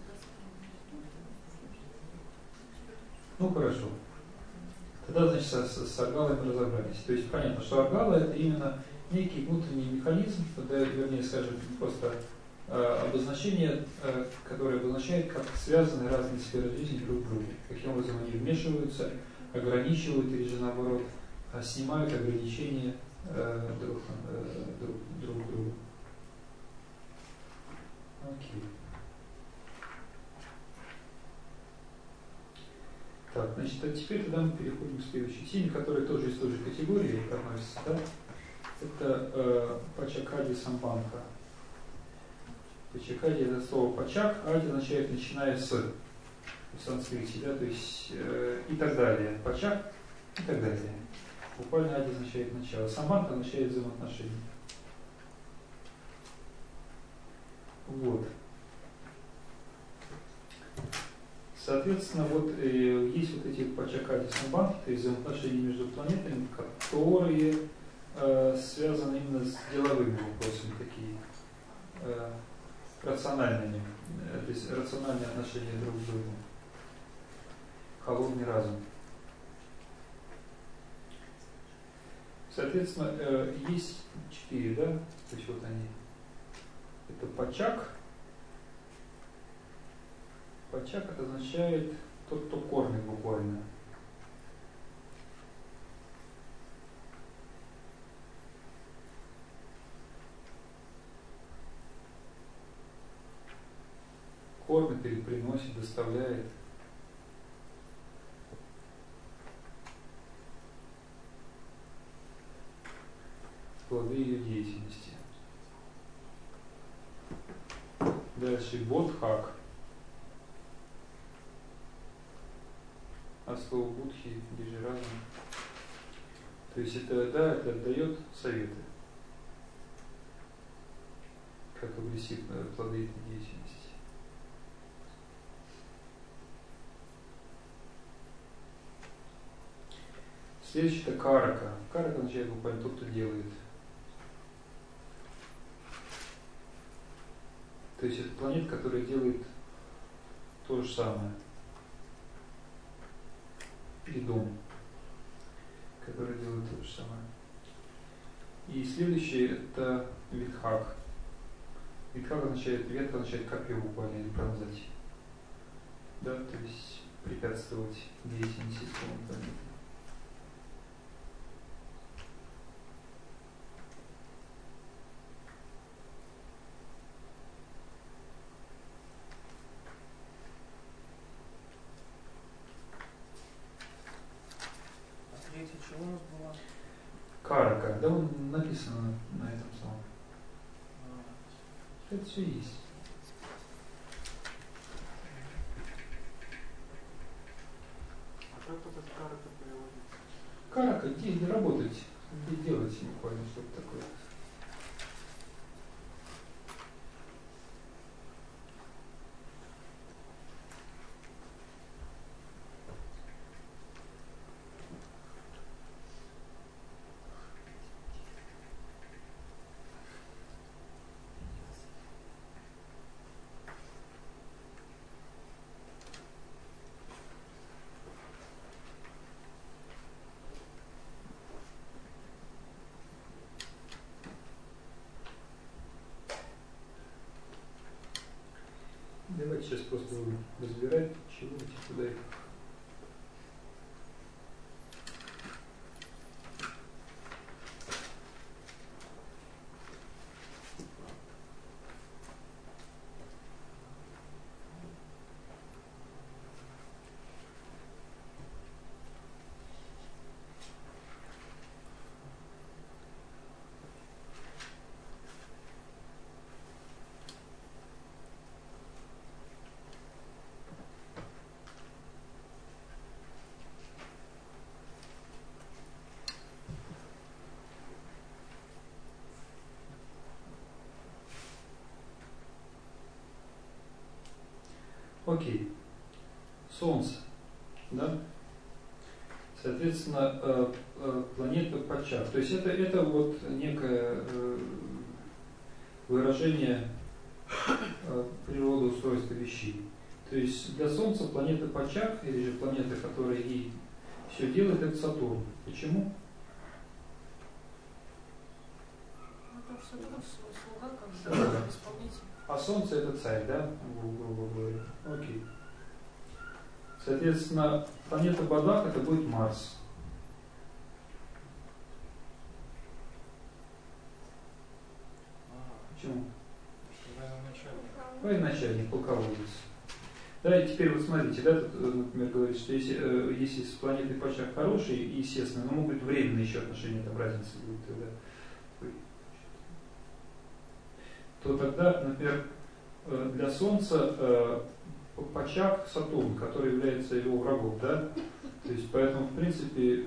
Ну хорошо. Тогда, значит, с Аргалой мы разобрались. То есть понятно, что Аргала это именно некий внутренний механизм, вернее, скажем, просто обозначение, которое обозначает, как связаны разные сферы жизни друг с другом. Каким образом они вмешиваются, ограничивают или же наоборот снимают ограничения друг друга. Окей. Так, значит, а теперь тогда мы переходим к следующей теме, которая тоже из той же категории относится, да? Это Пачакади Самбанха. Пачакади это слово пачак, ади означает начиная с в санскрите, да, то есть и так далее. Пачак и так далее. Буквально ади означает начало. Самбанха означает взаимоотношения. Вот. Соответственно, вот есть вот эти пачакади самбанхи, то есть взаимоотношения между планетами, которые связаны именно с деловыми вопросами, такие рациональными, то есть рациональные отношения друг к другу. Холодный разум. Соответственно, есть 4, да? То есть вот они. Это пачак. Пачак это означает тот, кто кормит буквально. Кормит или приносит, доставляет. Плоды ее деятельности. Дальше бодхак. От слова будхи, где же разум. То есть это, да, это дает советы, как обрести плоды этой деятельности. Следующее это карака. Карака означает буквально тот, кто делает. То есть это планета, которая делает то же самое. И дом, который делает то же самое. И следующее это витхак. Витхак означает, ветка означает копье буквально, или пронзать. Да, то есть препятствовать деятельности системы планеты. Чего у нас было? Карака, да, он написано на этом самом. Это все есть. А как вот этот карака переводится? Карака, где работать, где делать буквально что-то такое. Давайте сейчас просто будем разбирать, чего эти куда их. Окей. Солнце. Да? Соответственно, планета Почак. То есть это вот некое выражение природоустройства вещей. То есть для Солнца планета Почак, или же планета, которая ей все делает, это Сатурн. Почему? Потому что это слуга, как бы, исполнитель. А Солнце это царь, да? Грубо говоря. Окей. Соответственно, планета Бадак это будет Марс. Почему? Военачальник, полководец. Да, и теперь вот смотрите, да, тут, например, говорит, что если с планетой Почак хорошие, естественно, но могут быть временные еще отношения, там разница будет тогда. То тогда, например, для Солнца Почак Сатурн, который является его врагом, да? То есть, поэтому, в принципе,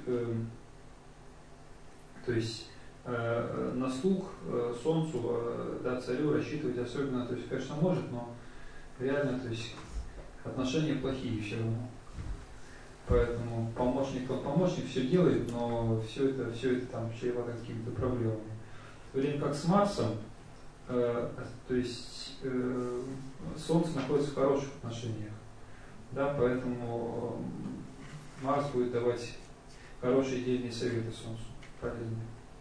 то есть на слух Солнцу, да, царю рассчитывать особенно, то есть, конечно, может, но реально, то есть, отношения плохие все равно. Поэтому помощник все делает, но все это там чревато какими-то проблемами. В то время как с Марсом, то есть Солнце находится в хороших отношениях, да, поэтому Марс будет давать хорошие дельные советы Солнцу, полезные.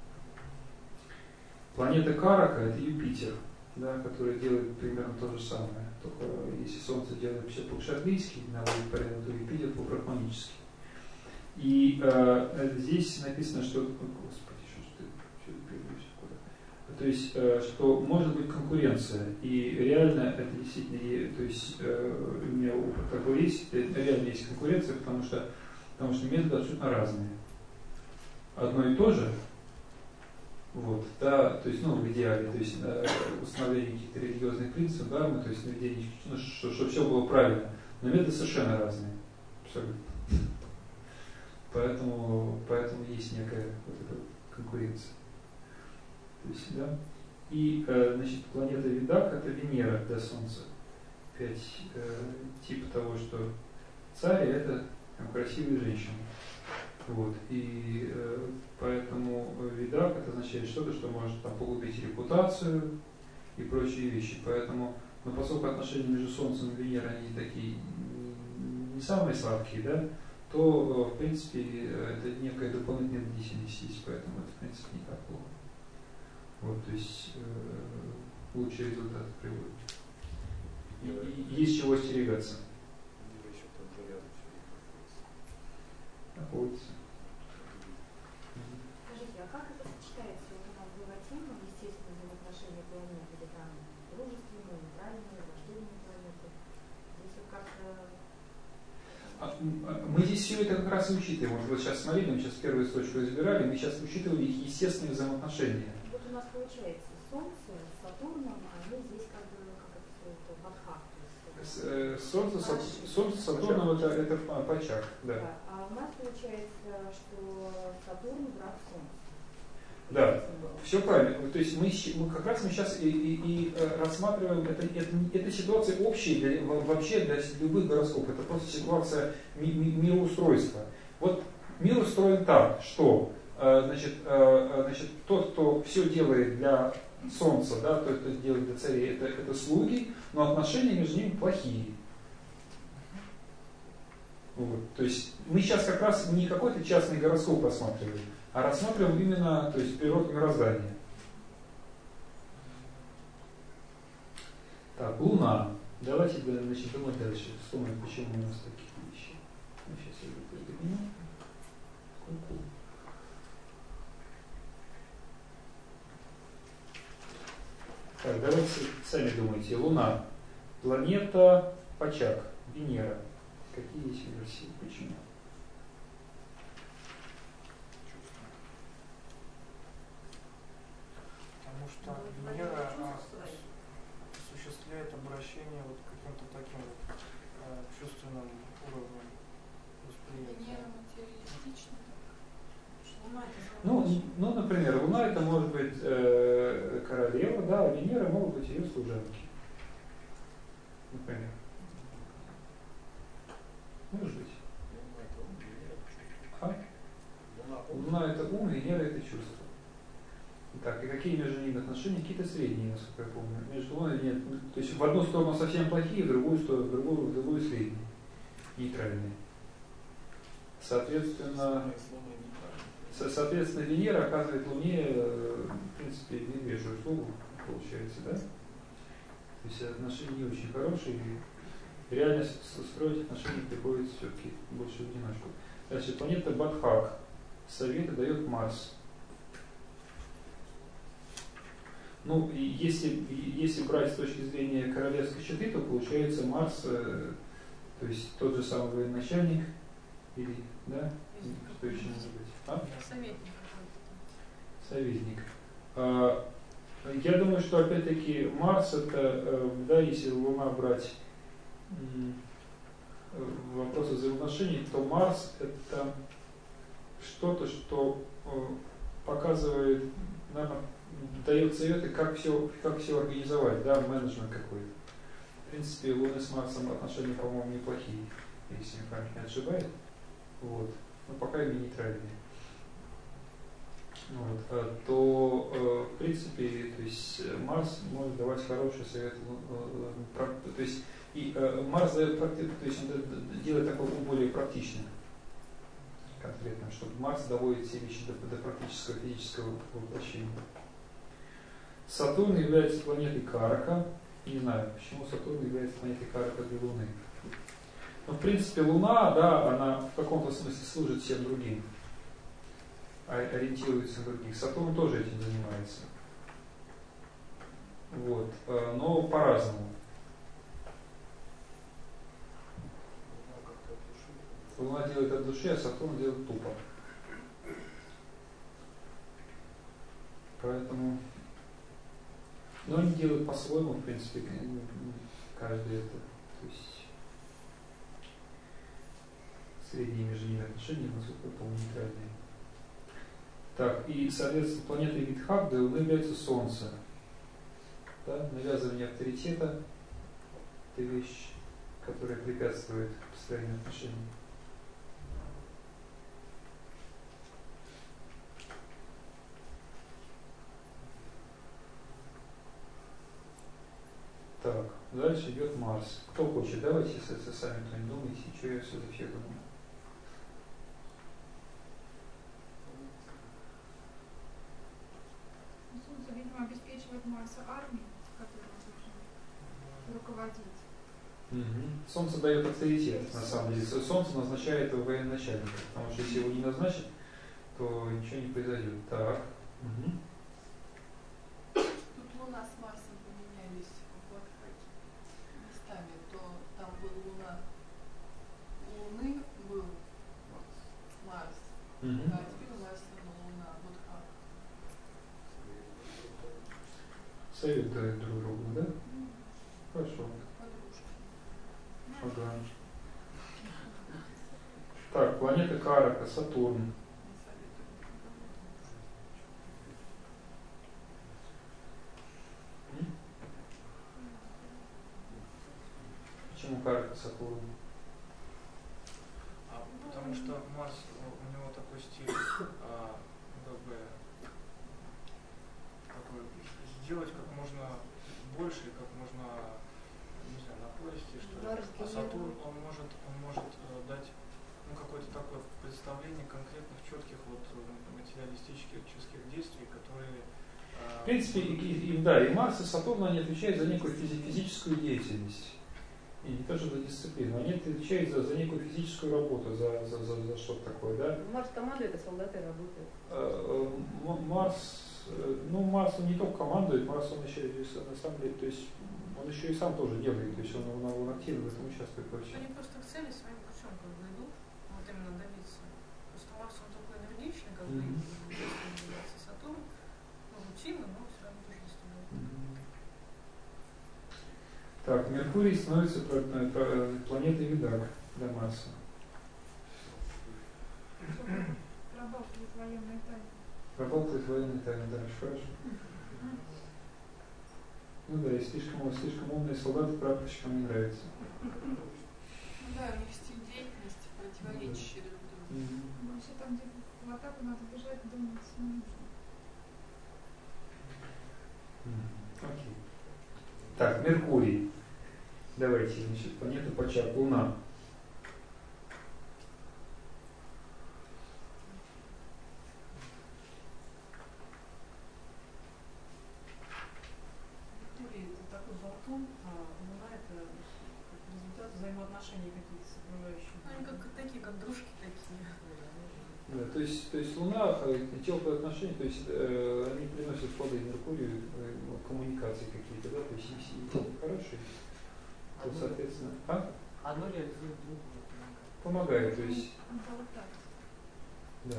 Планета Карака это Юпитер, да, который делает примерно то же самое, только если Солнце делает все по-кшатрийски, наводит порядок, то Юпитер по-брахманически. И здесь написано, что, господи, что то есть, что может быть конкуренция, и реально это действительно, то есть у меня опыт такой есть, реально есть конкуренция, потому что методы абсолютно разные. Одно и то же, вот, да, то есть, ну, в идеале, то есть установление каких-то религиозных принципов, дармы, то есть наведение, чтобы все было правильно, но методы совершенно разные, абсолютно. Поэтому есть некая вот эта конкуренция. То есть, да? И, значит, планета Видак это Венера для Солнца. Опять типа того, что царь это красивые женщины. Вот. И поэтому Видак это означает что-то, что может там погубить репутацию и прочие вещи. Поэтому, но поскольку отношения между Солнцем и Венерой они такие не самые сладкие, да, то в принципе это некая дополнительная длительность есть, поэтому это в принципе не так плохо. Вот, то есть лучшие результаты приводят. И есть чего остерегаться. Находится. Скажите, а как это сочетается? Вот у нас была тема, естественно, взаимоотношения планет, или там дружественные, нейтральные, враждебные планеты. Здесь вот как-то... Мы здесь все это как раз и учитываем. Вот сейчас смотрели, мы сейчас первую строчку разбирали, мы сейчас учитывали их естественные взаимоотношения. Вот у нас получается Солнце с Сатурном, они здесь как бы, как это, Бадхак. Солнце с Сатурном это Почак, да. А у нас получается, что Сатурн враг Солнца. Да, все правильно. То есть мы как раз сейчас и рассматриваем это ситуация общая вообще для любых гороскопов. Это просто ситуация мироустройства. Вот мир устроен так, что значит, тот, кто все делает для Солнца, да, тот, кто делает для царей, это слуги, но отношения между ними плохие. Вот. То есть мы сейчас как раз не какой-то частный гороскоп рассматриваем, а рассматриваем именно, то есть, природу мироздания. Так, Луна. Давайте значит, думать дальше. Вспомним, почему у нас такие вещи. Ну, сейчас я это меню. Так, давайте сами думайте. Луна, планета, Почак, Венера. Какие есть версии? Почему? Потому что Венера осуществляет обращение вот к каким-то таким вот чувственным уровнем восприятия. Венера материалистична. Ну, например, Луна это может быть королева, да, а Венера могут быть ее служанки. Например. Может быть. Луна это ум, Венера это чувство. Так, и какие между ними отношения? Какие-то средние, насколько я помню. Между Луной нет. То есть в одну сторону совсем плохие, в другую сторону, в другую средние. Нейтральные. Соответственно, Венера оказывает Луне, в принципе, медвежью услугу, получается, да? То есть отношения не очень хорошие, и реально строить отношения приходится все-таки больше в одиночку. Значит, планета Бадхак. Советы дает Марс. Ну, и если брать с точки зрения королевской черты, то получается Марс, то есть тот же самый военачальник, или, да? Что еще может быть? Советник какой-то. Советник. Я думаю, что опять-таки Марс это, да, если Луна брать вопросы взаимоотношений, то Марс это что-то, что показывает, наверное, дает советы, как все организовать, да, менеджмент какой-то. В принципе, Луны с Марсом отношения, по-моему, неплохие, если память не отшибает. Вот. Но пока ими нейтральные. Вот. То, в принципе, то есть Марс может давать хороший совет. То есть и Марс дает, то есть он делает такой более практичным. Конкретно, чтобы Марс доводит все вещи до практического физического воплощения. Сатурн является планетой Карака. Не знаю, почему Сатурн является планетой Карака для Луны. Но в принципе Луна, да, она в каком-то смысле служит всем другим. Ориентируется на других. Сатурн тоже этим занимается. Вот. Но по-разному. Луна делает от души, а Сатурн делает тупо. Поэтому... Но они делают по-своему, в принципе, каждый это. То есть средние между ними отношения, насколько я помню, нейтральные. Так, и, соответственно, планетой Витхак для Луны является Солнце. Да? Навязывание авторитета – это вещь, которая препятствует построению отношений. Так, дальше идет Марс. Кто хочет? Давайте сами кто-нибудь думайте, что я все вообще думаю. Солнце, видимо, обеспечивает Марса армией, которая должна руководить. Угу. Солнце дает авторитет, на самом деле. Солнце назначает военачальника, потому что если его не назначит, то ничего не произойдет. Так. Угу. Тут Луна с Марсом поменялись местами, то там был Луна, Луны был Марс, а теперь у Марса Луна, вот как. Совет дают друг другу, да? Хорошо. Подружка. Ага. Так, планета Карака, Сатурн. Почему Карака, Сатурн? Потому что Марс, у него такой стиль, как бы, такой, сделать как можно больше, как можно, не знаю, напористее, что ли. А Сатурн, он может дать какое-то такое представление конкретных, четких вот материалистических действий, которые... В принципе, да, и Марс, и Сатурн, они отвечают за некую физическую деятельность. И не то, что за дисциплину. Они отвечают за некую физическую работу, за что-то такое, да? Марс командует, а солдаты работают. Марс он не только командует, Марс он еще на самом деле, то есть он еще и сам тоже делает, то есть он активно в этом участвует вообще. Они просто к цели своим путем как бы идут, вот именно добиться. Просто Марс он такой энергичный, как бы, является Сатурн, рутина, но все равно тоже достигает. Так, Меркурий становится планетой Видак для Марса. Работает военная тайна. Работает военная тайна, да, очень хорошо. Ну да, и слишком умные солдаты прапорщикам не нравятся. Ну да, у них стиль деятельности противоречащий друг другу. Вообще там, где в атаку надо бежать, думать не нужно. Окей. Так, Меркурий. Давайте, значит, планета Почак, Луна. Меркурий это такой болтун, а Луна это как результат взаимоотношений каких-то с окружающими. Они такие, как дружки такие. Да, то есть Луна, теплые отношения, то есть они приносят плоды Меркурию, коммуникации какие-то, да, то есть если хорошие, то соответственно. Одно реализует другое. Помогает, то есть. Болтать. Да.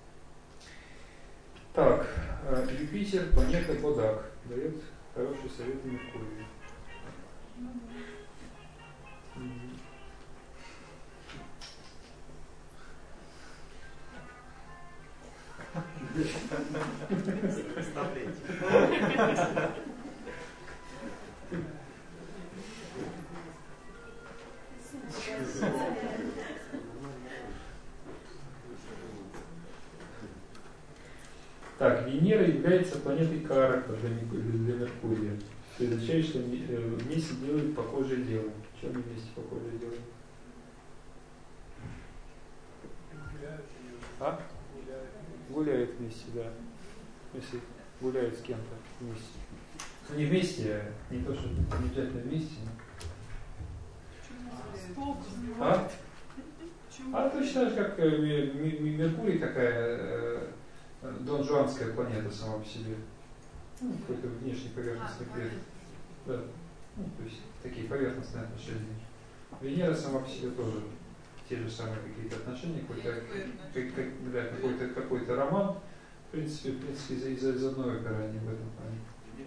Так, Юпитер, планета Бодак, дает хорошие советы Меркурию. Ну да. Так, Венера является планетой Карака для Меркурия. Это означает, что вместе делают похожее дело. Что они вместе похожее делают? Гуляют вместе, да. Если гуляют с кем-то вместе. Ну, не вместе, а не то, что не обязательно вместе. Точно так же, как Меркурий, такая донжуанская планета сама по себе. Ну, какой-то внешний поверхностный цвет. Да. Ну, то есть такие поверхностные отношения. Венера сама по себе тоже те же самые какие-то отношения, какой-то роман. В принципе из одной оперы они в этом плане.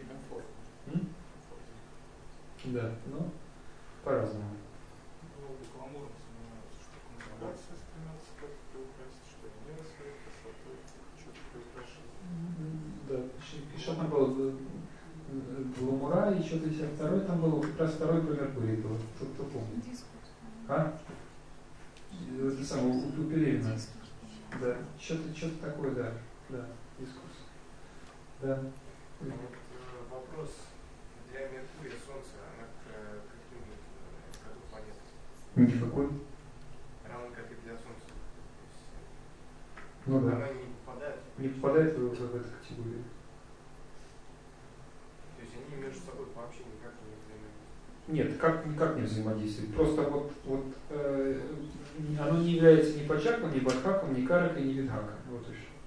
Да, ну, по-разному. Гламуром занимаются, что коммуникация стремятся как-то приукрасить, что Венера своей красотой что-то приукрашивает. Да, что там было? Гламура, и что-то еще второй там был, как раз второй про Меркурий был. Кто помнит? Дискурс. Это самое, у Пелевина. Да, что-то такое, да, дискурс. Да. Вопрос для Меркурия, Солнце, она каким году планета? Никакой. Равно как и для Солнца. Ну да. Она не попадает. Не попадает в эту категорию. То есть они между собой вообще никак не взаимодействуют? Нет, никак не взаимодействует. Просто оно не является ни Пачаком, ни Бадхаком, ни Каракой, ни Видхаком. Вот и все.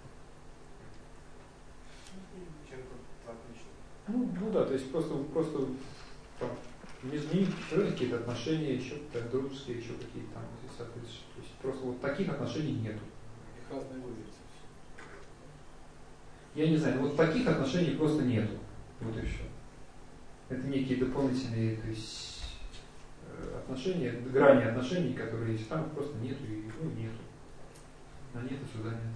Чем-то отлично. Ну да, то есть просто там, между ними какие-то отношения, еще дружеские, еще какие-то там соответствующие. То есть просто вот таких отношений нету. Их разные выглядят. Я не знаю, вот таких отношений просто нету. Вот и все. Это некие дополнительные, то есть отношения, грани отношений, которые есть там, просто нету и нету. А нету, сюда нет.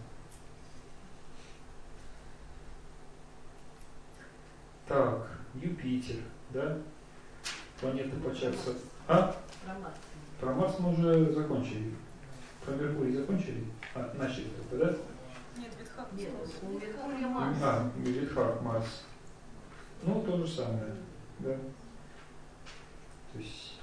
Так, Юпитер, да? Планета Почакса. Про Марс. Про Марс мы уже закончили. Про Меркурий закончили? Начали только, да? Нет, Витхак. Нет, у Меркурия Марс. Витхак, Марс. Ну, то же самое, да. То есть,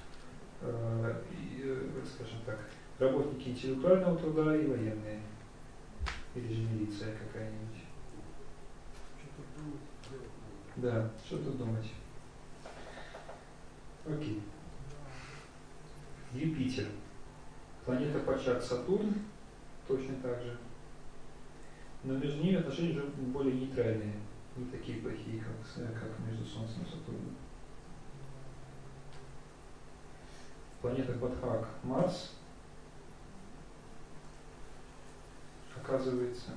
скажем так, работники интеллектуального труда и военные. Или же милиция какая-нибудь. Да, что тут думать? Окей. Юпитер. Планета Почак Сатурн, точно так же. Но между ними отношения уже более нейтральные, не такие плохие, как между Солнцем и Сатурном. Планета Бадхак Марс, оказывается,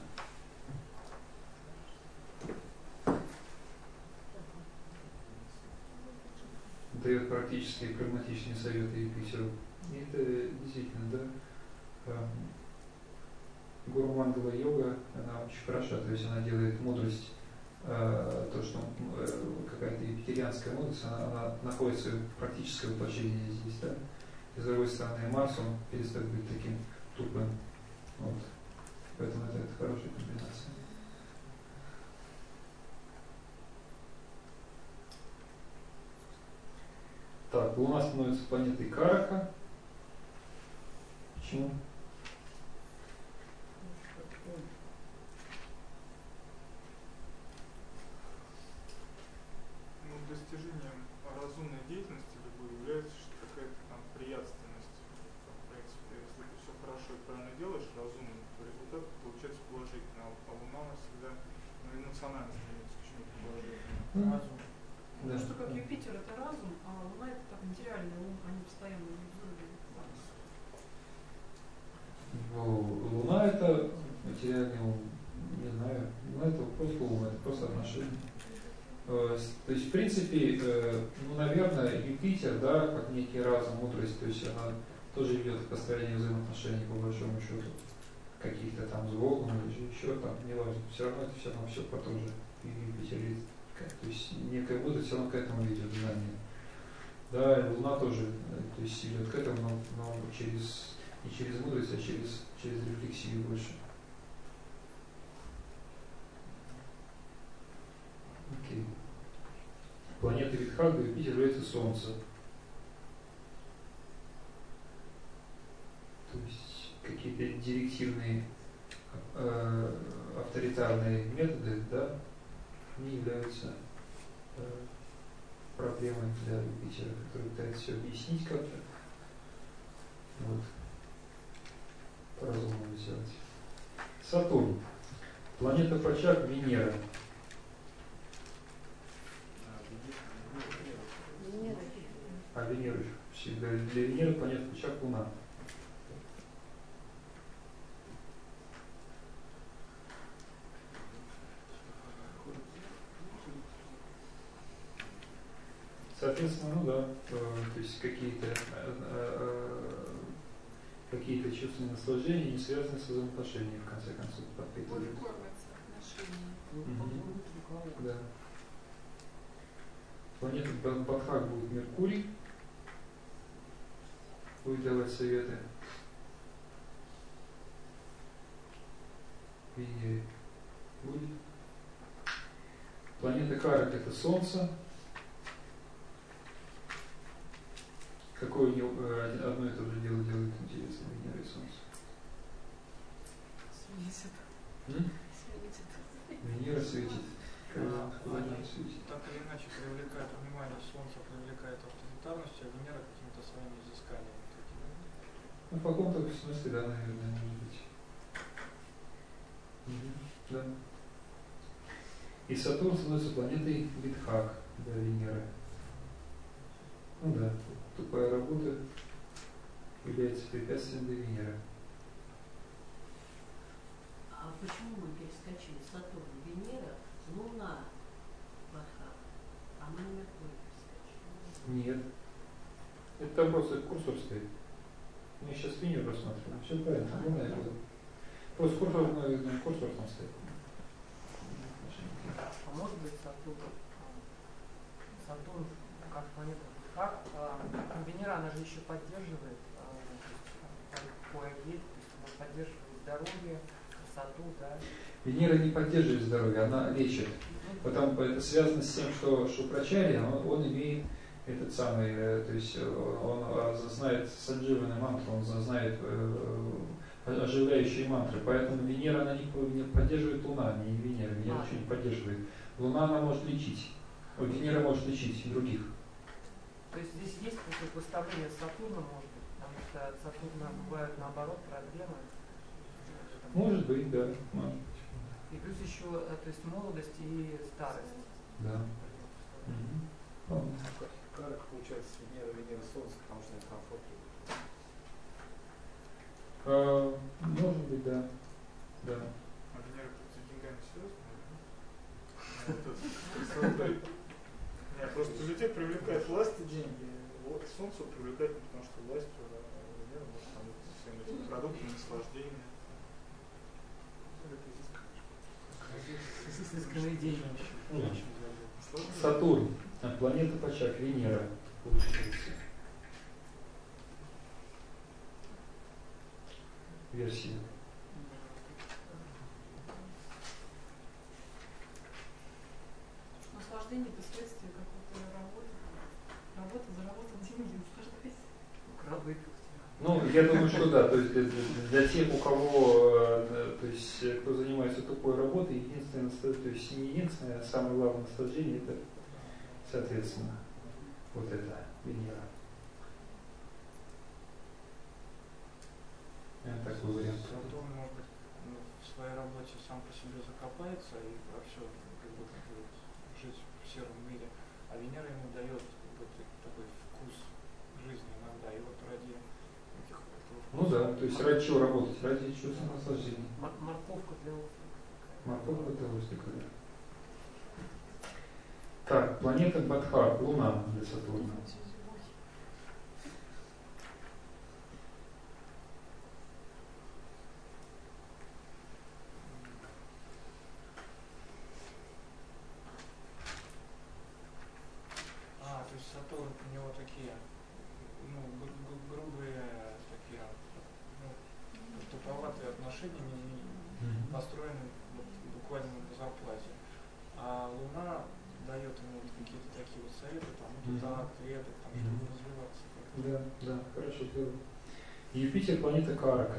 дает практические и прагматичные советы Юпитеру. И это действительно, да, Гуру Мангала йога, она очень хороша, то есть она делает мудрость, то, что какая-то юпитерианская мудрость, она находит свое практическое воплощение здесь, да. И с другой стороны, Марс, он перестает быть таким тупым. Вот. Поэтому это хорошая комбинация. Так, Луна становится планетой Карака. Почему? Ну, достижением разумной деятельности любой является какая-то там приятственность. В принципе, если ты все хорошо и правильно делаешь, разумно, то результат получается положительный. А Луна она всегда эмоционально стремится к чему-то положительному. Разум. Да. Потому что как Юпитер это разум, а Луна это так материальный ум, они постоянно не взрывают. Луна это материальный ум, не знаю, Луна это просто ум, это просто отношения. То есть, в принципе, ну, наверное, Юпитер, да, как некий разум, мудрость, то есть она тоже ведет к построению взаимоотношений, по большому счету, каких-то там с Богом или еще там, неважно, все равно это все равно все по тому же Юпитер. То есть некая мудрость все равно к этому ведет знание. Да, и Луна тоже, то есть ведет к этому, но через, не через мудрость, а через рефлексию больше. Окей. Планета Витхага, Юпитер является Солнце. То есть какие-то директивные, авторитарные методы, да, они являются проблемой для Юпитера, который пытается все объяснить как-то. Вот. По-разумному сделать. Сатурн. Планета Почак, Венера. А Венера всегда для Венеры планета Почак Луна. Соответственно, ну да, то есть какие-то чувственные наслаждения не связаны с взаимоотношениями, в конце концов, подпитывают. Да. Планета Бадхак будет Меркурий, будет давать советы Венере. Будет. Планета Карак это Солнце. Какое одно и то же дело делает интересно Венера и Солнце? Светит. Венера светит. Куда она светит? Так или иначе привлекает внимание, Солнце привлекает авторитарностью, а Венера какими-то своими изысканиями. Ну, в каком-то смысле, да, наверное, может быть. Да. И Сатурн становится планетой Витхак для Венеры. Ну да, тупая работа является препятствием для Венеры. А почему мы перескочили Сатурн, Венера, Луна, Бадхак, а мы на Меркурий перескочили? Нет. Это там просто курсор стоит. Мы сейчас Венеру рассматриваем. Все правильно, Луна и Луна. Просто курсор там стоит. А может быть Сатурн как планета как Венера, она же еще поддерживает кое-где, она поддерживает здоровье, красоту, да? Венера не поддерживает здоровье, она лечит. Потому это связано с тем, что Шукрачарья, он имеет этот самый, то есть он знает садживанную мантру, он знает оживляющие мантры. Поэтому Венера, она не поддерживает Луна, не Венера. Венера ничего не поддерживает. Луна, она может лечить. Венера может лечить других. То есть здесь есть противопоставление Сатурна, может быть, Потому что от Сатурна бывают наоборот проблемы. Может быть, да. Может. И плюс еще, то есть молодость и старость. Да. Как получается Венера, Солнце, потому что это комфорт. Может быть, да. Да. А Венера с деньгами связана? Нет, просто людей привлекает власть и деньги. Вот Солнце привлекает, потому что власть Венера может там всем этим продуктам, наслаждением. Изысканные деньги. Сатурн. Планета Почак, Венера. Получается. Версия. Наслаждение – это следствие какой-то работы. Работа, заработать деньги, наслаждайся. Ну, я думаю, что да, то есть для тех, у кого, то есть, кто занимается тупой работой, единственное, то есть не единственное, а самое главное наслаждение это, соответственно, вот это Венера. Это такой вариант. Сатурн, может быть, в своей работе сам по себе закопается и во все как бы жить в сером мире, а Венера ему дает такой вкус жизни иногда, и вот ради этих. Ну да, то есть ради чего работать? Ради чувства наслаждения. Морковка для острова. Морковка для острова. Так, планета Бадхак, Луна для Сатурна. То есть Сатурн у него такие, грубые, такие, туповатые отношения, построены буквально на зарплате. А Луна дает ему какие-то такие вот советы, там, так, это, там, чтобы развиваться. Да, да, хорошо, здорово. Юпитер, планета Карака.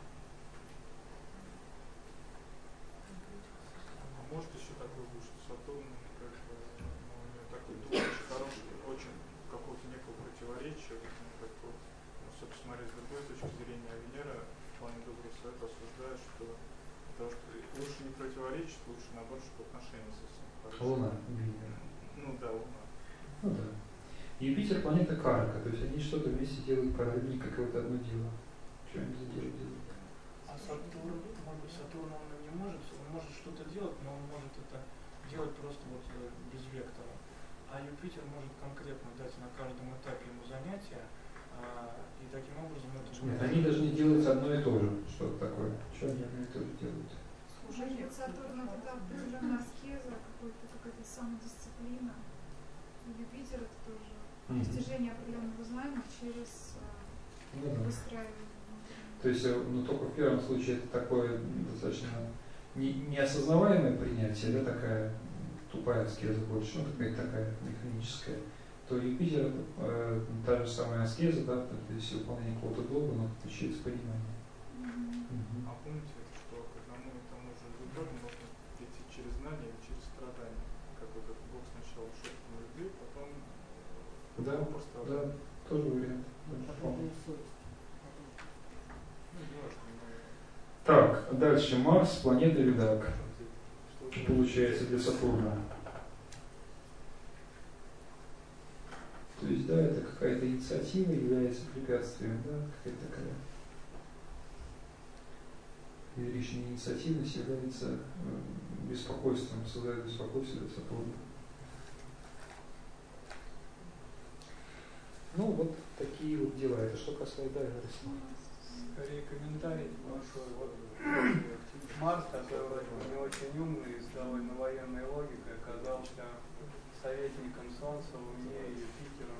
Может еще такое быть, что Сатурн, как бы, у него такой дух очень хороший, очень какого-то некого противоречия, как вот, собственно, смотреть с другой точки зрения, а Венера в плане доброго совета осуждает, что потому что лучше не противоречить, лучше наоборот, чтобы отношения совсем хорошие. Луна, Венера. Ну да, Луна. Ну да. Юпитер, планета Карака, то есть они что-то вместе делают параллельно, какое-то одно дело. Что они за дело делают? А Сатурн, может быть, Сатурн он не может, он может что-то делать, но он может это делать просто вот без вектора. А Юпитер может конкретно дать на каждом этапе ему занятия, и таким образом это... Нет, они должны делать одно и то же, что-то такое. Что они одно и то же делают? Служение Сатурна это определенная аскеза, какая-то самодисциплина. Юпитер это тоже достижение определенного знания через выстраивание. То есть, ну только в первом случае это такое достаточно неосознаваемое принятие, да, такая тупая аскеза больше, ну такая механическая, то Юпитер та же самая аскеза, да, то есть выполнение какого-то долга, но через понимание. А помните, что к одному и тому же результату можно прийти через знание или через страдания? Как вот этот Бог сначала шел на людей, потом Да, тоже вариант. Так, дальше Марс, планета Видак. Получается для Сатурна. То есть, да, это какая-то инициатива является препятствием, да, какая-то такая личная инициативность является беспокойством, создает беспокойство для Сатурна. Ну, вот такие вот дела. Это что касается, да, Ярослав? Скорее комментарий большой. Вот Марс, который вроде бы не очень умный, с довольно военной логикой, оказался советником Солнца, Луне и Юпитера.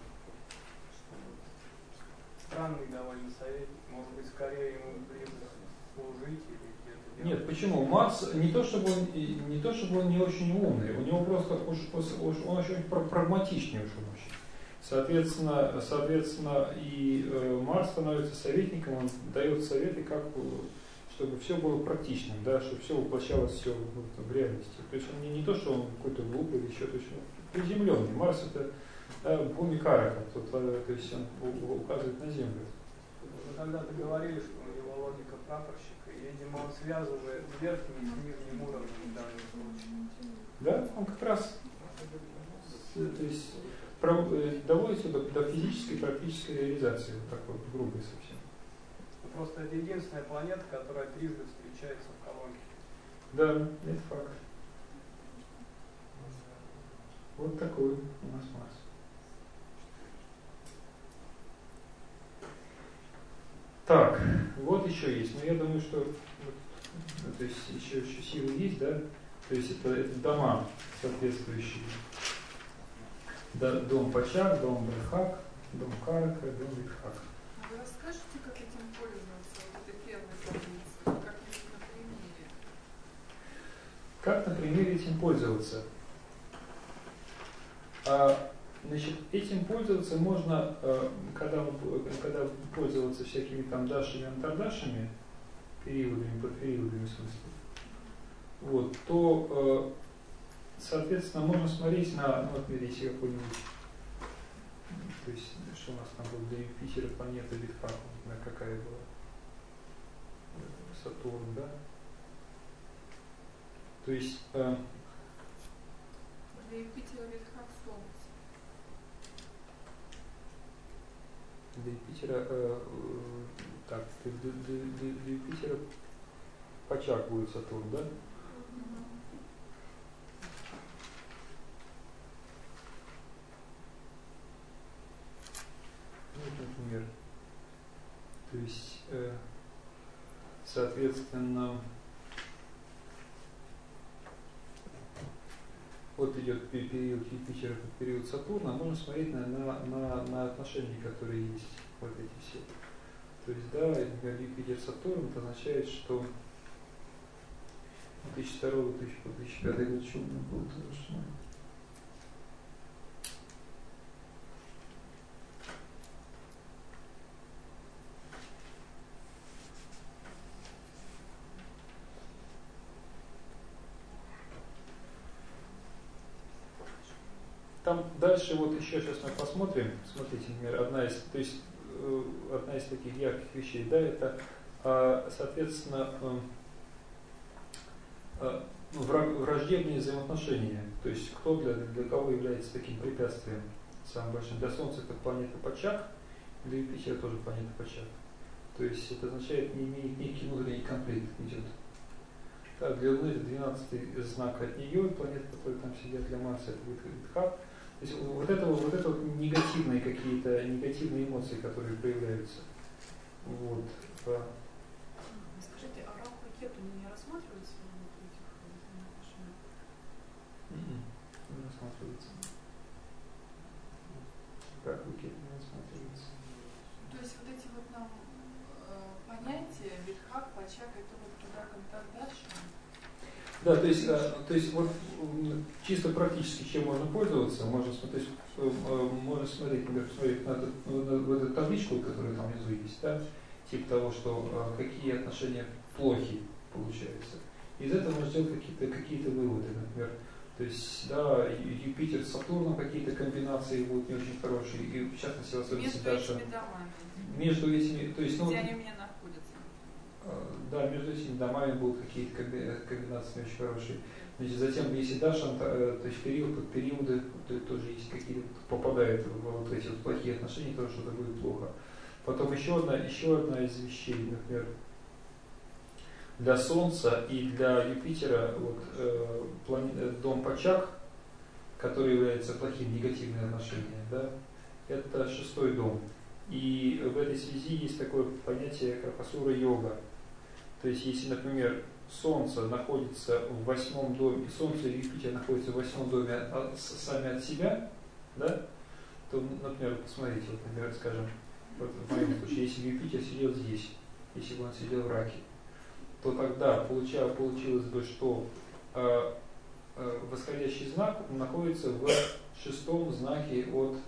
Странный довольно советник. Может быть, скорее ему ближе служить или где-то делать. Нет, почему? Марс не то чтобы он не очень умный, у него просто он очень прагматичный очень. Соответственно, и Марс становится советником, он дает советы, как чтобы все было практичным, да, чтобы все воплощалось все в реальности. То есть он не то, что он какой-то глупый или еще, то есть он приземленный. Марс это Бхуми Карака, то есть он указывает на Землю. Вы когда-то говорили, что у него логика прапорщика, и, видимо, он связывает верхний с нижним уровнем в данном случае. Да, он как раз то есть, доводит все до физической практической реализации, вот такой грубой совсем. Просто это единственная планета, которая трижды встречается в колонке. Да, это факт. Вот такой у нас Марс. Так, вот еще есть. Но я думаю, что то есть еще силы есть, да? То есть это дома соответствующие. Дом Пачак, дом Брахак, дом Карака, дом Витхак. А вы расскажете, как этим пользоваться, вот этой первой таблицей, как-нибудь на примере? Как на примере этим пользоваться? Значит, этим пользоваться можно, когда пользоваться всякими там дашами, антардашами, периодами, подпериодами в смысле, вот, то, соответственно, можно смотреть на, ну, вот, если какой-нибудь, то есть, что у нас там было для Юпитера, планета Витхак, какая была, Сатурн, да? То есть, Для Юпитера Витхак Солнце. Для Юпитера, так, для Юпитера Пачак будет Сатурн, да? Вот, например. То есть, соответственно, вот идет период Юпитера, период Сатурна, можно смотреть на отношения, которые есть, вот эти все. То есть, да, например, Юпитер-Сатурн, это означает, что 2002-2005 год, что у меня было то же самое. Там дальше вот еще сейчас мы посмотрим. Смотрите, например, одна из таких ярких вещей, да, это, соответственно, враждебные взаимоотношения. То есть кто для кого является таким препятствием самым большим. Для Солнца это планета Пачак, для Юпитера тоже планета Пачак. То есть это означает, некий внутренний конфликт идет. Так, для Луны это 12-й знак от нее, планеты, которые там сидят, для Марса это будет Витхак. То есть вот это негативные какие-то негативные эмоции, которые проявляются. Вот. Скажите, а Раху и Кету не рассматриваются в этих отношениях? Не рассматривается. Раху и Кету не рассматривается. То есть вот эти вот нам понятия, Витхак, Пачак, это вот туда контакт дальше? Да, то есть вот чисто практически чем можно пользоваться, можно смотреть, например, посмотреть на эту табличку, которая там внизу есть, да, типа того, что какие отношения плохи получаются. Из этого можно сделать какие-то выводы, например, то есть, да, Юпитер с Сатурном какие-то комбинации будут не очень хорошие, и в частности, в особенности даже между этими, то есть, ну, где они у меня находятся? Да, между этими домами будут какие-то комбинации очень хорошие. Значит, затем, если Даша, то есть периоды, то тоже есть какие-то, попадают в вот эти вот плохие отношения, то что-то будет плохо. Потом еще одна из вещей, например, для Солнца и для Юпитера, вот, дом Пачак, который является плохим, негативным отношением, да, это 6-й дом. И в этой связи есть такое понятие, как асура-йога. То есть, если, например, Солнце находится в 8-м доме, Солнце и Юпитер находятся в 8-м доме сами от себя, да, то, например, посмотрите, вот, например, скажем, вот в моем случае, если Юпитер сидел здесь, если бы он сидел в Раке, то тогда получилось бы, что восходящий знак находится в 6-м знаке от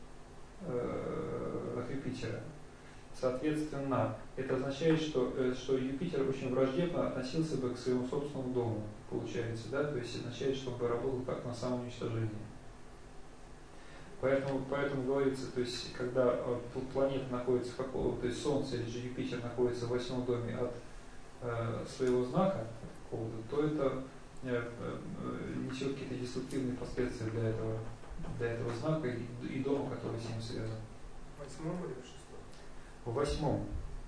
Юпитера. Соответственно, это означает, что Юпитер очень враждебно относился бы к своему собственному дому, получается, да, то есть означает, что он бы работал как на самоуничтожение. Поэтому говорится, то есть, когда планета находится то есть Солнце или же Юпитер находится в 8 доме от своего знака какого-то, то это несет какие-то деструктивные последствия для этого знака и дома, который с ним связан. В 8 или в 6? В 8.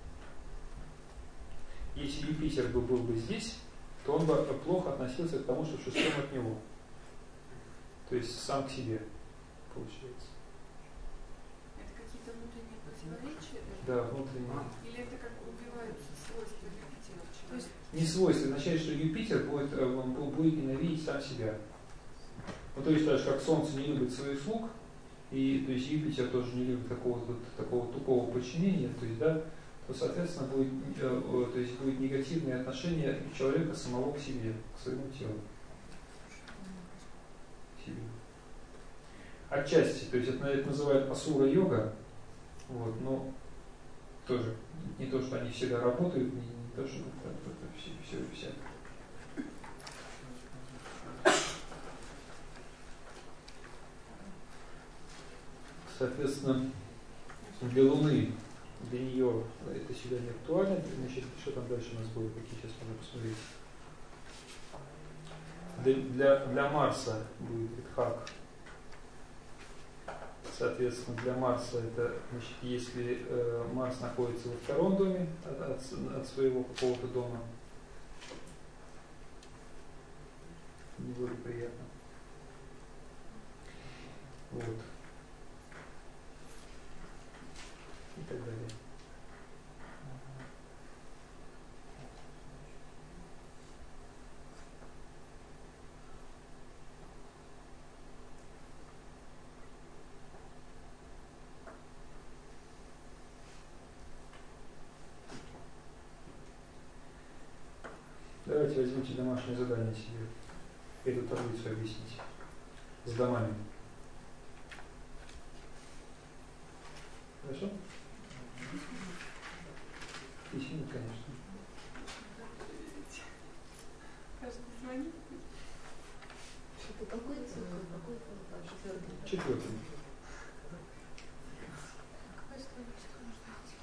Если Юпитер был бы здесь, то он бы плохо относился к тому, что в 6 от него. То есть сам к себе, получается. Это какие-то внутренние противоречия? Да, внутренние. Или это как убиваются свойства Юпитера в человеке? Не свойство, означает, что Юпитер будет ненавидеть сам себя. Ну, то есть, так же, как Солнце не любит своих слуг, и то есть Юпитер тоже не любит такого тупого подчинения, то есть, да, то, соответственно, будет негативное отношение человека самого к себе, к своему телу. Отчасти, то есть это называют асура-йога, вот, но тоже не то, что они всегда работают, не то, что это все. Соответственно, для Луны, для нее это всегда не актуально. Значит, что там дальше у нас будет, какие сейчас можно посмотреть. Для Марса будет Витхак. Соответственно, для Марса это, значит, если Марс находится во 2 доме от своего какого-то дома, неблагоприятно. Вот. И так далее. Давайте возьмите домашнее задание себе. Эту таблицу объясните. С домами. Хорошо? Письменно, конечно. Каждый звонит. Какой цикл? Какой цикл? 4. Какой страничка нужно идти?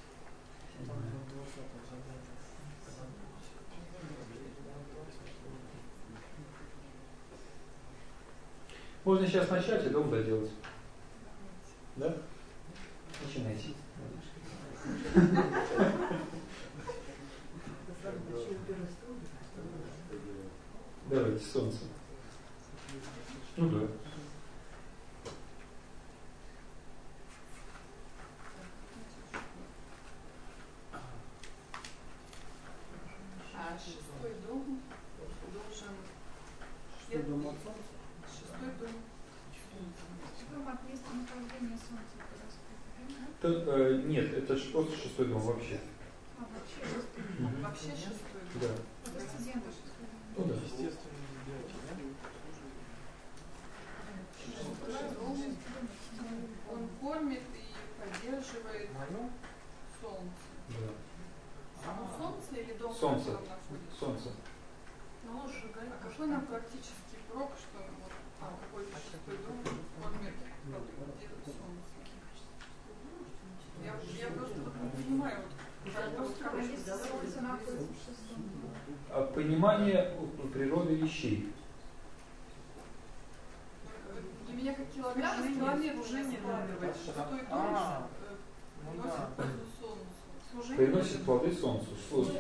Можно сейчас начать и дом доделать. Да? Начинайте. Давайте, Солнце. Ну да. А 6-й дом должен... 6-й дом от Солнца? 6-й дом. Дом от места нахождения Солнца гороскопа. Нет, это просто 6-й дом вообще. А вообще 6-й дом. Вообще 6-й дом. Да. Президента 6-й дом. Ну да. Естественные библиотеки, да? 6-й дом, он кормит и поддерживает Солнце. Да. Само Солнце или дом, в Солнце. котором находится? Солнце. Ну, а какой нам практический прок, что вот какой-то 6-й дом кормит, поддерживает Солнце? Я просто вот не понимаю, вот, как вот А если Солнце находится в 6-м? Понимание природы вещей. Для меня как килограмм с километров складывать 6-й дом приносит пользу Солнцу. Приносит плоды Солнцу.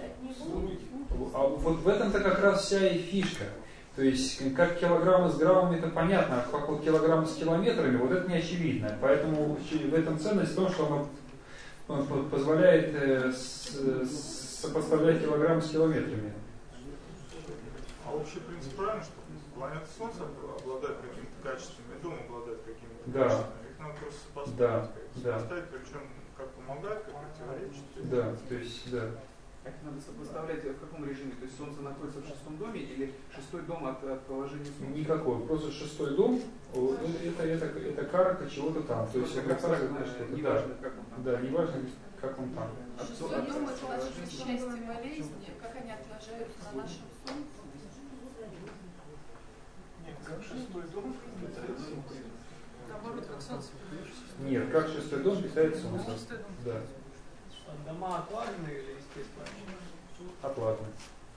А вот в этом-то как раз вся и фишка. То есть, как килограммы с граммами, это понятно, а как вот килограммы с километрами, вот это не очевидно. Поэтому в этом ценность в том, что оно позволяет сопоставлять килограммы с километрами. А общий принцип правильно, что планета Солнце обладает какими-то качествами, и дом обладает какими-то качествами. Их надо просто сопоставить. Сопоставить, причем как помогает, как противоречит. Да, то есть, да. Как надо сопоставлять в каком режиме? То есть Солнце находится в 6-м доме или 6-й дом от положения Солнца? Никакой. Просто 6-й дом это карка чего-то там. То есть это карка что-то. Неважно, как он там. Да, неважно, как он там. 6-й дом это наши несчастья, болезни, как они отражаются на нашем Солнце. Нет, как 6-й дом, это наоборот, как солнце. Нет, как шестой дом питает солнце. Да. Дома отложенные или естественные? Отладно.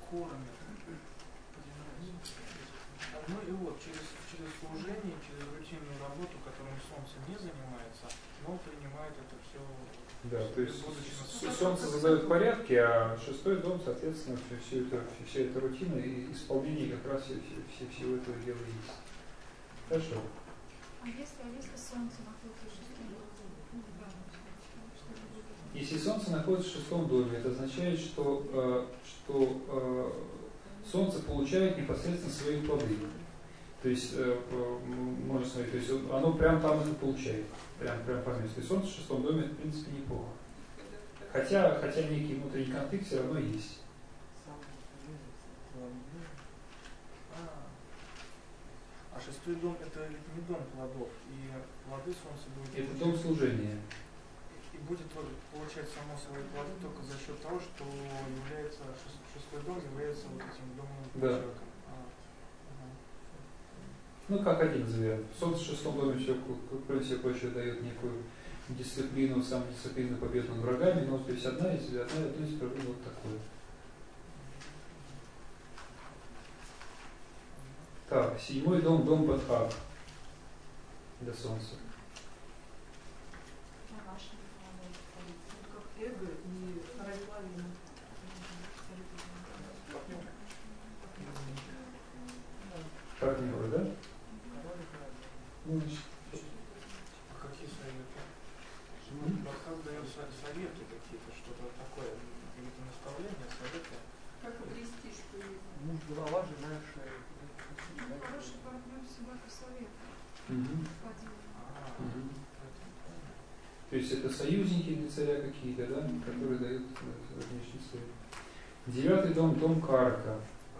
Ну и вот, через служение, через рутинную работу, которым солнце не занимается, но принимает это все. Да, то есть солнце задает порядки, а шестой дом, соответственно, вся эта рутина и исполнение как раз всего этого дела есть. Хорошо. А если солнце находится в шестом доме? Если солнце находится в шестом доме, это означает, что солнце получает непосредственно свои плоды. То есть, можно смотреть, то есть оно прям там это получает, прям по месту. И солнце в шестом доме, в принципе, неплохо. Хотя некий внутренний конфликт все равно есть. А шестой дом это ведь не дом плодов, и плоды солнца будут. Это дом служения. И будет получать само свои плоды только за счет того, что является шестой дом является вот этим домом человека. Ну, как один из вариантов. Солнце в шестом доме все, кроме всего прочего, дает некую дисциплину, самодисциплину, победу над врагами, но то есть одно из проблем вот такое. Так, седьмой дом, дом Бадхак для солнца. Как эго и равновесие. Партнеры, да? А какие советы? Бадхак дает советы какие-то, что-то такое, какие-то наставления, советы. Как обрести, что есть? Муж, голова, жена, шея. Хороший партнер всегда посоветует. То есть это союзники для царя какие-то, да, которые дают внешний совет. Девятый дом, дом Карка.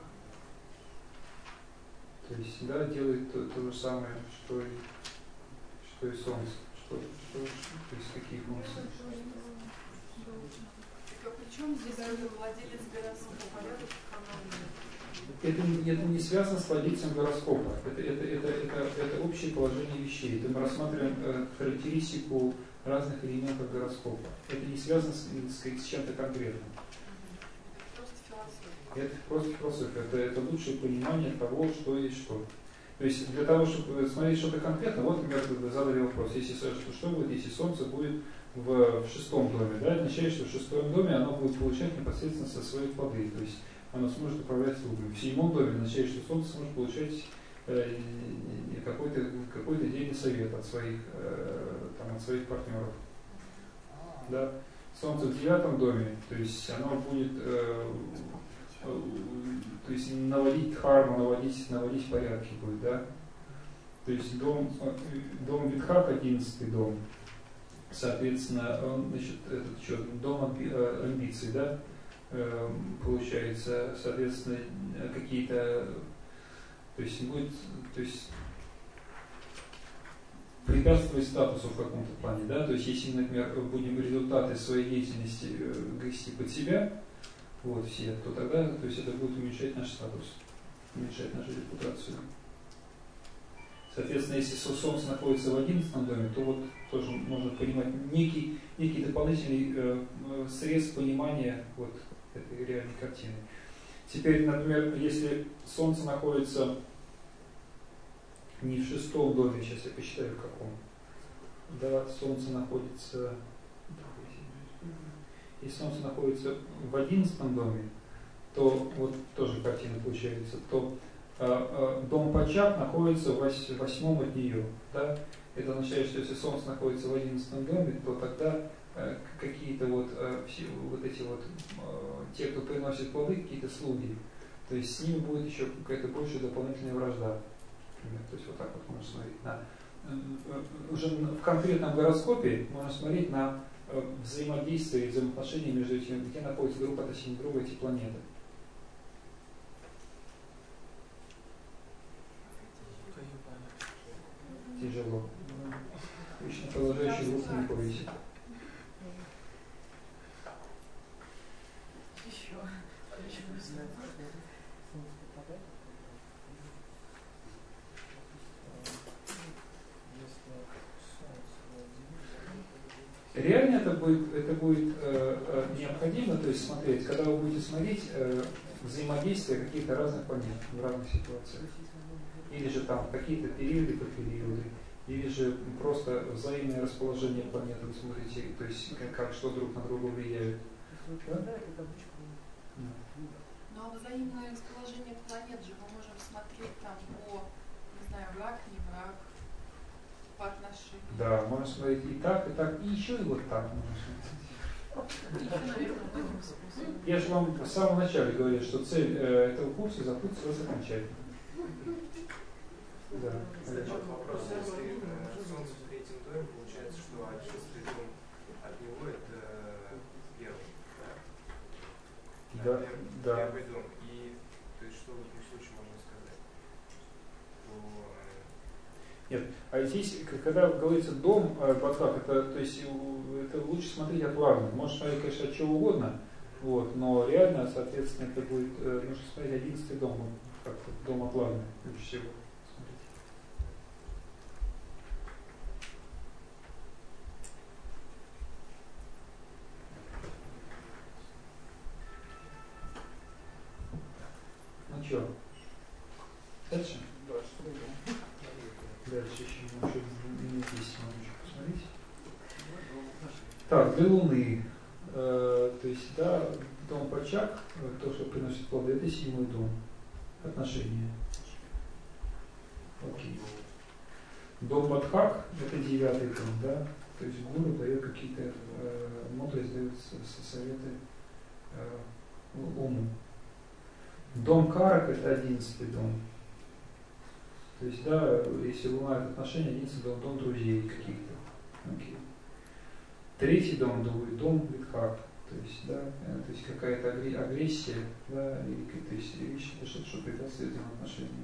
То есть, да, делает то же самое, что и солнце. То есть какие функции? Так а при чем здесь владелец гороскопа? Порядок Это не связано с владельцем гороскопа. Это общее положение вещей. Это мы рассматриваем характеристику разных элементов гороскопа. Это не связано с чем-то конкретным. Это просто философия. Это лучшее понимание того, что есть что. То есть для того, чтобы смотреть что-то конкретно, вот, например, задали вопрос, что будет, если Солнце будет в шестом доме, да, это означает, что в шестом доме оно будет получать непосредственно со своих плоды, то есть оно сможет управлять слугами. В седьмом доме означает, что Солнце сможет получать какой-то дельный совет от своих партнеров. Да. Солнце в девятом доме, то есть оно будет наводить дхарму, наводить порядки будет, да. То есть дом Видхак, 11-й дом, соответственно, он, дом амбиций, да, получается, соответственно, какие-то, то есть препятствовать статусу в каком-то плане, да, то есть если мы, например, будем результаты своей деятельности грести под себя, вот все, то тогда, то есть это будет уменьшать наш статус, уменьшать нашу репутацию. Соответственно, если Солнце находится в 11 доме, то вот тоже можно понимать некий дополнительный срез понимания вот этой реальной картины. Теперь, например, если Солнце находится не в шестом доме, сейчас я посчитаю в каком. Да, Солнце находится. Если Солнце находится в 11 доме, то вот тоже картина получается, то дом Пачак находится в 8 от нее. Да? Это означает, что если Солнце находится в 11 доме, то тогда какие-то те, кто приносит плоды, какие-то слуги, то есть с ними будет еще какая-то большая дополнительная вражда. Например. То есть вот так вот можно смотреть. Уже в конкретном гороскопе можно смотреть на взаимодействие и взаимоотношения между этими, где находится друг относительно друга эти планеты. Тяжело. Лично положающий группу не повесит. реально это будет необходимо, то есть смотреть, когда вы будете смотреть взаимодействие каких-то разных планет в разных ситуациях. Или же там какие-то периоды по периоды, или же просто взаимное расположение планет, вы смотрите, то есть как что друг на друга влияет. Да? Но взаимное расположение планет же мы можем смотреть там по, не знаю, враг, не враг, по отношению. Да, можно смотреть и так, и еще и вот так можно смотреть. Я же вам в самом начале говорил, что цель этого курса запутать вас окончательно. Да. Кстати, вопрос, если Солнце в третьем доме, получается, что 11-й дом от него это первый, да? Да, да. Первый дом. И то есть что в этом случае можно сказать? Нет, а здесь, когда говорится дом, Бадхак, это, то есть, это лучше смотреть от Лагны. Можно смотреть, конечно, от чего угодно, вот, но реально, соответственно, это будет, нужно смотреть 11-й дом, как дом от Лагны, лучше всего. Ну что, дальше? Дальше еще минут 10 могу посмотреть. Так, для Луны. То есть, да, дом Пачак, то, что приносит плоды, это 7-й дом. Отношения. Окей. Дом Бадхак, это 9-й дом, да? То есть гуру дает какие-то, мудрость дает советы уму. Дом Карак это 11-й дом. То есть, да, если Луна это отношения, 11-й дом друзей каких-то. Окей. 3-й дом будет дом Видхак. То есть, да, то есть какая-то агрессия, да, или то есть что-то препятствует этим отношениям.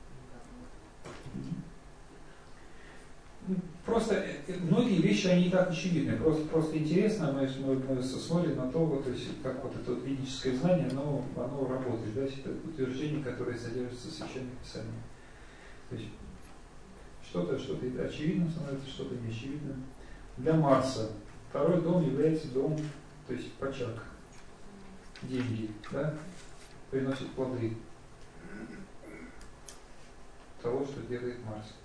Просто многие вещи, они и так очевидны. Просто интересно, мы смотрим на то, то есть, как вот это вот ведическое знание, оно работает, да, это утверждение, которое содержится в Священном Писании. То есть что-то очевидным становится, что-то неочевидным. Для Марса 2-й дом является дом, то есть Пачак, деньги, да, приносит плоды того, что делает Марс.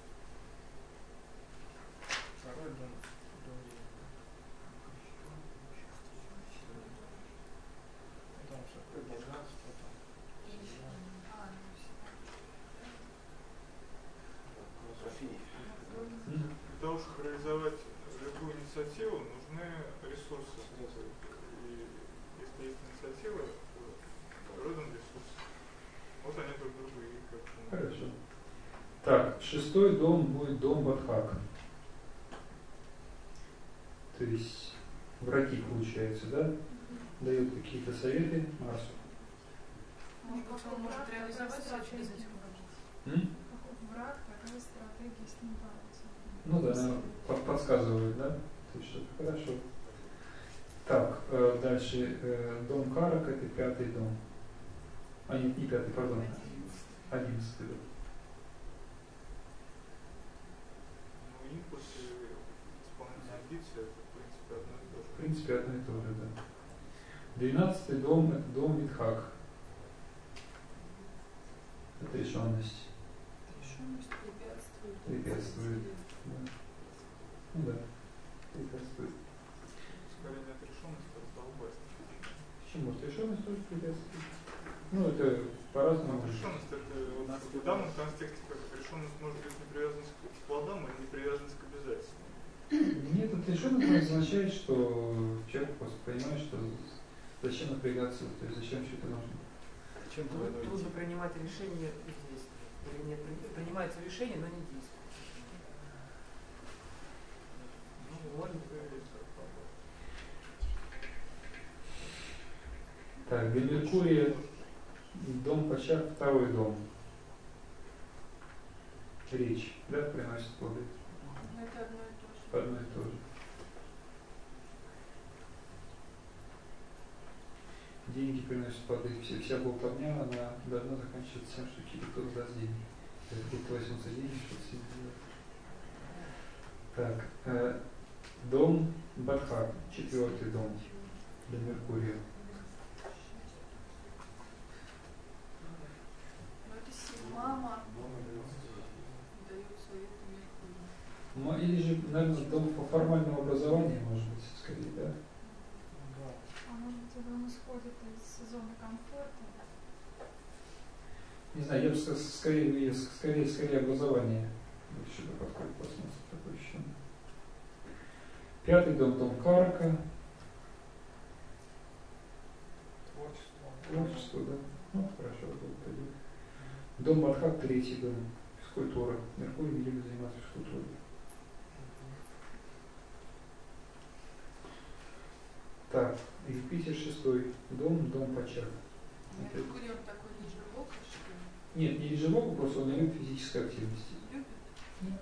Для того, чтобы реализовать любую инициативу, нужны ресурсы. И если есть инициатива, то родом ресурсы. Вот они друг другу и как-то. Хорошо. Так, 6-й дом будет дом Бадхак. То есть враги, получается, да? Дают какие-то советы Марсу. Может быть, он может реализовать через этих врагов. Враг, такая стратегия с ним бороться. Ну да, наверное, подсказывают, да? То есть что-то хорошо. Так, дальше дом Карак, это 5-й дом. А нет, не 5-й, пардон. 11-й дом. Ну, импульс и исполнение амбиций, это в принципе одно и то же. В принципе, одно и то же, да. 12-й дом, это дом Видхак. Это решенность. Решенность препятствует. Препятствует. Да. Ну да, препятствует. Скорее нет решенности, а раздолбайство. Почему? Решенность тоже препятствует. Ну, это по-разному. Решенность это вот в данном контексте как решенность может быть не привязана к плодам, а не привязанность к обязательствам. Нет, это решенность означает, что человек просто понимает, что зачем напрягаться, то есть зачем все это нужно. Трудно принимать решение и действовать. Или нет, принимается решение, но не действует. Так, для Меркурия дом Пачак, 2-й дом. Речь, да, приносит плоды? Это одно и то же. Одно и то же. Деньги приносят плоды. Вся болтовня, она должна заканчиваться тем, что кто-то даст деньги. Если кто-то возьмутся деньги, что-то с ним делать. Так, Дом Бадхак, 4-й дом для Меркурия. Но это мама дает советы Меркурию. Или же, наверное, дом формального образования, может быть, скорее, да? А может быть, он исходит из зоны комфорта? Не знаю, я бы скорее образование. Еще подходит посмотрим, такой еще. 5-й дом, дом Карака. Творчество, да. Ну, хорошо, пойдет. Дом Бадхак, 3-й дом. Физкультура. Меркурий не любит заниматься физкультурой. Так, Юпитер 6-й дом, дом Пачак. Меркурий он такой лежебокий, что ли? Нет, не лежебокий, просто он не любит физической активности. Любит? Нет.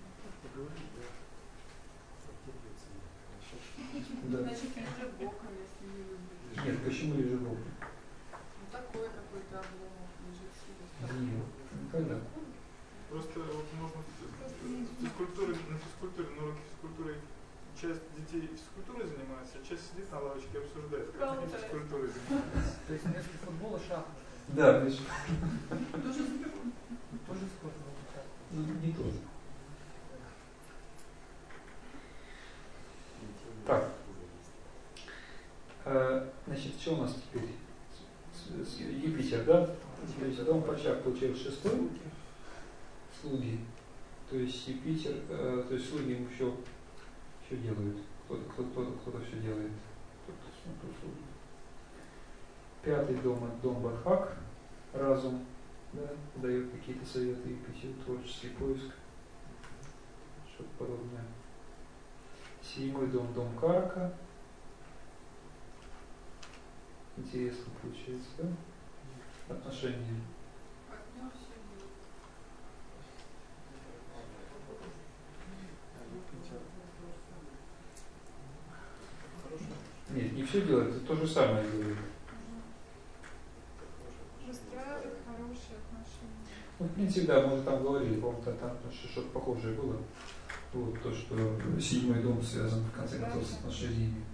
Да. Значит, лежебоком, если не любит. Нет, почему лежебокий? Ну такой какой-то обломов лежит себе. Нет, никогда. Просто вот можно на физкультуре, на уроке физкультуры часть детей физкультурой занимается, а часть сидит на лавочке и обсуждает, как они физкультурой занимаются. То есть вместо футбола шахматы. Да, конечно. Тоже спорт. Ну, не тоже. Так. Значит, что у нас теперь? Юпитер, да? То есть дом Пачак получил 6-й. Слуги. То есть Юпитер, то есть слуги ему все делают. Кто-то все делает. Кто-то служит. 5-й дом, дом Бадхак. Разум. Да, дает какие-то советы Юпитеру, творческий поиск. Что-то подобное. 7-й дом, дом Карака. Интересно получается, да? Отношения. Партнер все делает. Нет, не все делает, это то же самое делает. Выстраивает хорошие отношения. Ну, в принципе, да, мы уже там говорили, по-моему, там что-то похожее было. Вот то, что 7-й дом связан, в конце концов, с отношениями.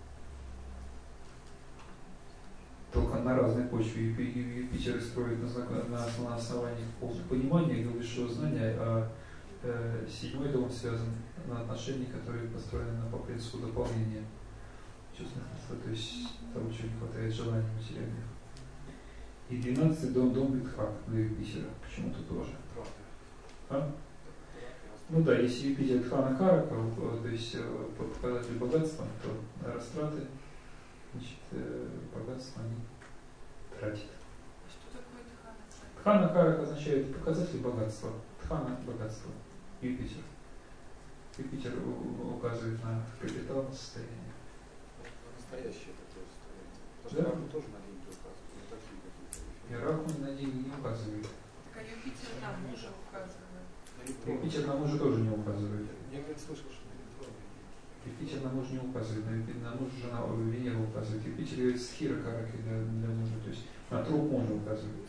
Только на разной почве. Юпитер строит на основании какого-то понимания, высшего знания, а 7-й дом связан на отношениях, которые построены по принципу дополнения чувственных, то есть того, чего не хватает желаний материальных. И 12-й дом, дом Бадхак для Юпитера, почему-то тоже. А? Ну да, если Юпитер Дхана Карака, то есть показатель богатства, то растраты, значит, богатство они тратят. Что такое Дхана? Дхана Карака означает показатель богатства. Дхана – богатство. Юпитер. Юпитер указывает на капитал, на состояние. Настоящее такое состояние. Потому что Да? Раху тоже на деньги указывает. Не такие какие-то. И Раху на деньги не указывает. Так а Юпитер на мужа указывает. Юпитер на мужа тоже не указывает. Я говорю, слышал, что на электронные. Юпитер на мужа не указывает, на мужа жена Венера указывает. Юпитер говорит схира караки для мужа, то есть на труп мужа указывает.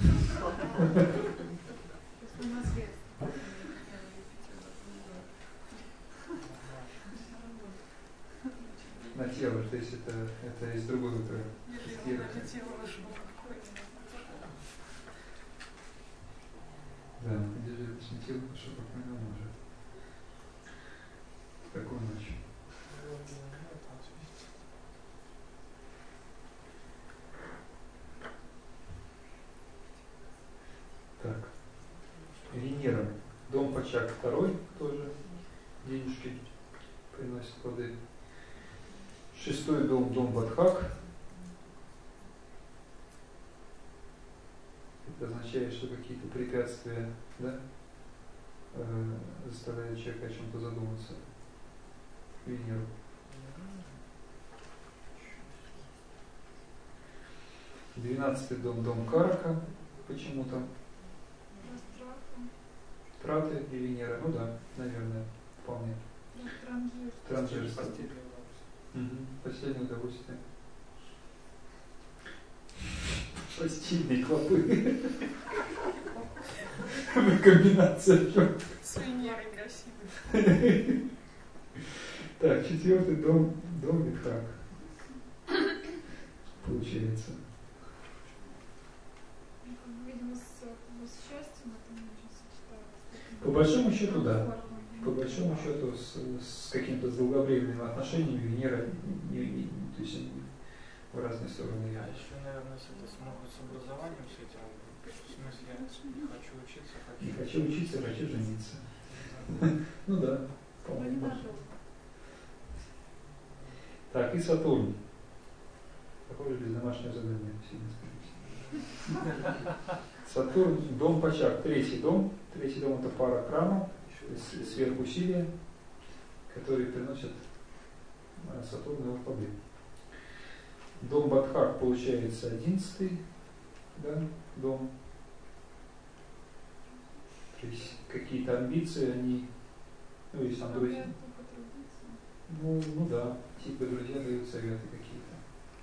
На тело, то есть это из другой утра. Да, держи это тело, чтобы покойно мужа. Такой ночью. Так. Венера. Дом Пачак 2 тоже. Денежки приносит плоды. 6-й дом, дом Бадхак. Это означает, что какие-то препятствия, да, заставляют человека о чем-то задуматься. Венеру. Двенадцатый дом, дом Карака. Почему-то. Траты и Венера. Ну да, наверное, вполне. Транжирство. Постельное удовольствие. Постельные клопы. Комбинация. С Венерой красивой. Так, 4-й дом Витхак. Получается. Видимо, с счастьем это не очень сочетается. По большому счету, да. По большому счету, с какими-то долговременными отношениями Венера то есть в разные стороны. А еще, наверное, если это смогут с образованием, с этим, в смысле, хочу учиться, Не хочу учиться, хочу жениться. Ну да, по-моему. Так, и Сатурн. Похоже, без домашнего задания. Сатурн, дом Пачак, 3-й дом. 3-й дом это пара крама, сверхусилия, которые приносят Сатурну его победу. Дом Бадхак получается 11-й, да, дом. То есть какие-то амбиции, они, ну, если там друзья. Ну да, типа друзья дают советы какие-то.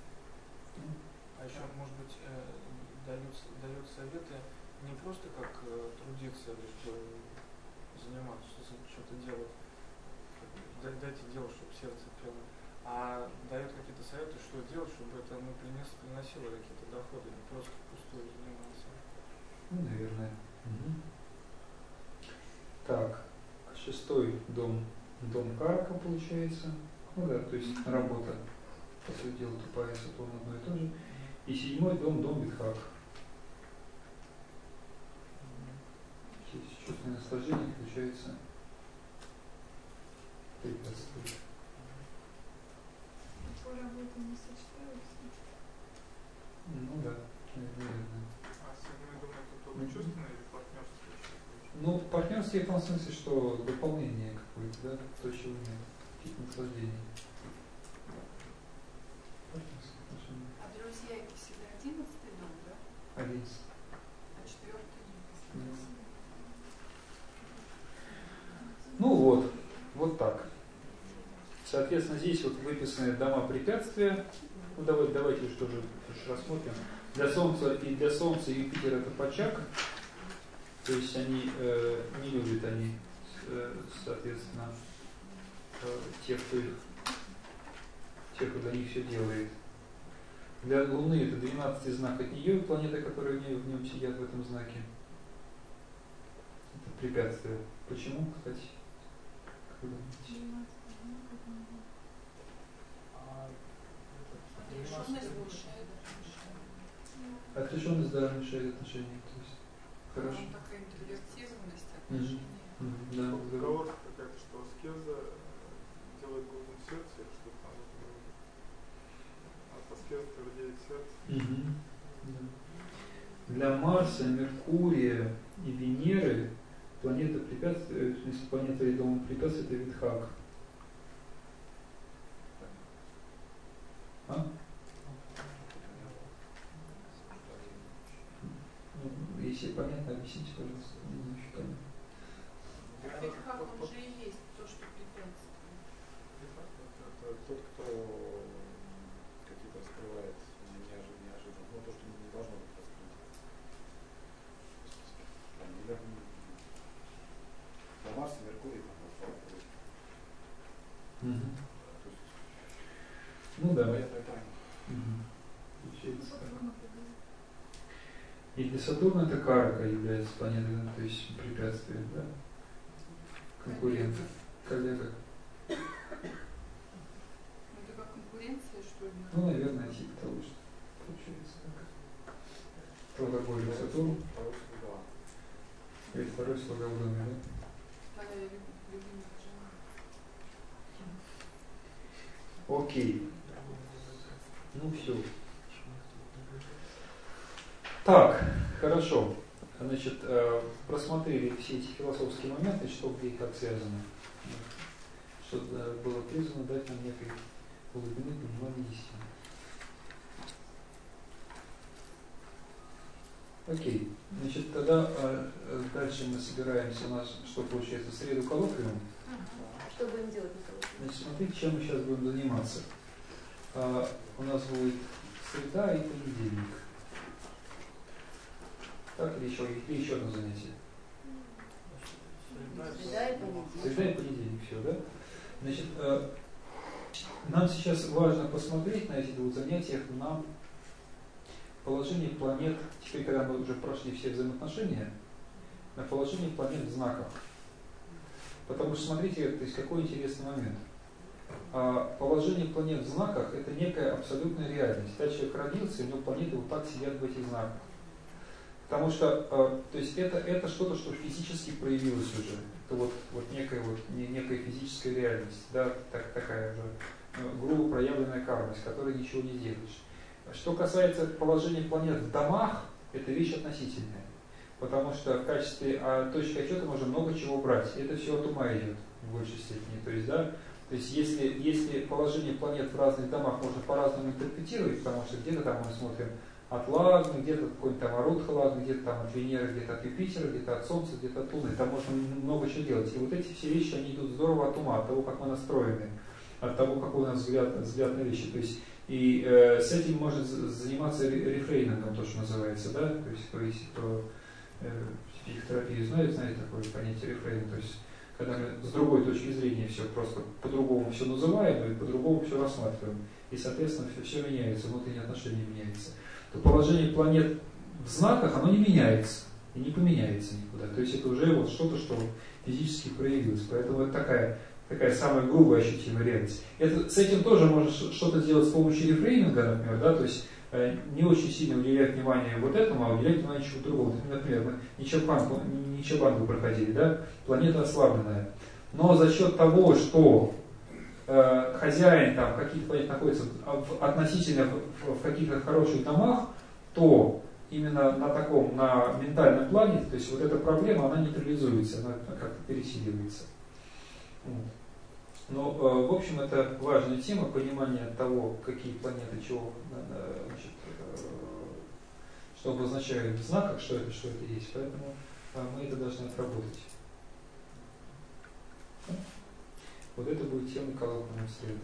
А еще, может быть, дают советы не просто как трудиться, лишь бы заниматься, что-то делать, дайте делать, чтобы сердце пело, а дает какие-то советы, что делать, чтобы это приносило какие-то доходы, не просто впустую заниматься. Ну, наверное. Угу. Так, 6-й дом Карка получается. Ну да, то есть работа, по сути дела, тупая, Сатурн одно и то же. И 7-й дом Витхак. Чувственное наслаждение получается 13-й. По работе не сочетаются. Ну да, наверное. А 7-й дом это только чувственное или партнерство? Ну, партнерство в том смысле, что дополнение какое-то, да, то, чего нет, какие-то наслаждения. А друзья это всегда 11-й дом, да? 11. А 4-й дом? Ну вот так. Соответственно, здесь вот выписаны дома препятствия. Ну давайте уж тоже рассмотрим. Для Солнца и Юпитер это Пачак. То есть они не любят они, соответственно, тех, кто для них все делает. Для Луны это 12-й знак от нее, планета, которые в нем сидят в этом знаке. Это препятствие. Почему, кстати? Отрешенность мешает. Отрешенность, да, мешает отношениям. То есть, хорошо. Такая интровертированность отношений. Да, поговорка какая-то, что аскеза делает голубым сердце, что там от аскезы твердеет сердце. Для Марса, Меркурия и Венеры планета препятствия, в смысле планета и дом препятствия это Витхак. А? Ну, если понятно, объясните, пожалуйста. Не очень понятно. Витхак, он же и есть то, что препятствует. Это тот, кто какие-то раскрывает неожиданно, ну то, что не должно быть раскрыто. На Марсе, Меркурий, там, ну да. военная тайна. И для Сатурна это Карка является планетой, то есть препятствием, да? Конкурент, коллега. Это как конкуренция, что ли? Ну, наверное, типа того, что получается так. Трудоголик Сатурн. И второй слуга в доме, да? Твоя любимая жена. Окей. Ну все. Так, хорошо. Значит, просмотрели все эти философские моменты, что где и как связано. Что было призвано дать нам некой глубины понимания истины. Окей. Значит, тогда дальше мы собираемся, у нас что получается, в среду коллоквиум. Что будем делать на коллоквиуме? Значит, смотрите, чем мы сейчас будем заниматься. У нас будет среда и понедельник. Так, или еще одно занятие? Среда и понедельник. Среда и понедельник, все, да? Значит, нам сейчас важно посмотреть на этих двух занятиях на положение планет, теперь когда мы уже прошли все взаимоотношения, на положение планет в знаках. Потому что смотрите, то есть какой интересный момент. Положение планет в знаках — это некая абсолютная реальность. Когда человек родился, и у него планеты вот так сидят в этих знаках. Потому что то есть это что-то, что физически проявилось уже. Это вот некая физическая реальность, да, такая же грубо проявленная карма, с которой ничего не сделаешь. Что касается положения планет в домах, это вещь относительная. Потому что в качестве точки отсчета можно много чего брать. Это все от ума идет в большей степени. То есть, да, то есть если положение планет в разных домах можно по-разному интерпретировать, потому что где-то там мы смотрим от Лагны, где-то какой-нибудь там Арутха Лагны, где-то там от Венеры, где-то от Юпитера, где-то от Солнца, где-то от Луны. Там можно много чего делать. И вот эти все вещи, они идут здорово от ума, от того, как мы настроены, от того, какой у нас взгляд на вещи. То есть, и с этим можно заниматься рефрейнингом, то, что называется, да, то есть кто психотерапию знает такое понятие рефрейнинга, то есть когда мы с другой точки зрения все просто по-другому все называем и по-другому все рассматриваем, и соответственно все меняется, внутренние отношения меняются, то положение планет в знаках, оно не меняется и не поменяется никуда. То есть это уже вот что-то, что физически проявилось. Поэтому это такая самая грубая ощутимая реальность. С этим тоже можно что-то сделать с помощью рефрейминга, например, да, то есть не очень сильно уделять внимание вот этому, а уделять внимание чему-то другому. Например, мы Ничабангу проходили, да, планета ослабленная. Но за счет того, что хозяин там каких-то планет находится относительно в каких-то хороших домах, то именно на ментальном плане, то есть вот эта проблема, она нейтрализуется, она как-то пересиливается. Но, в общем, это важная тема, понимание того, какие планеты чего, значит, что обозначают в знаках, что это есть. Поэтому мы это должны отработать. Вот это будет тема коллоквиума в среду.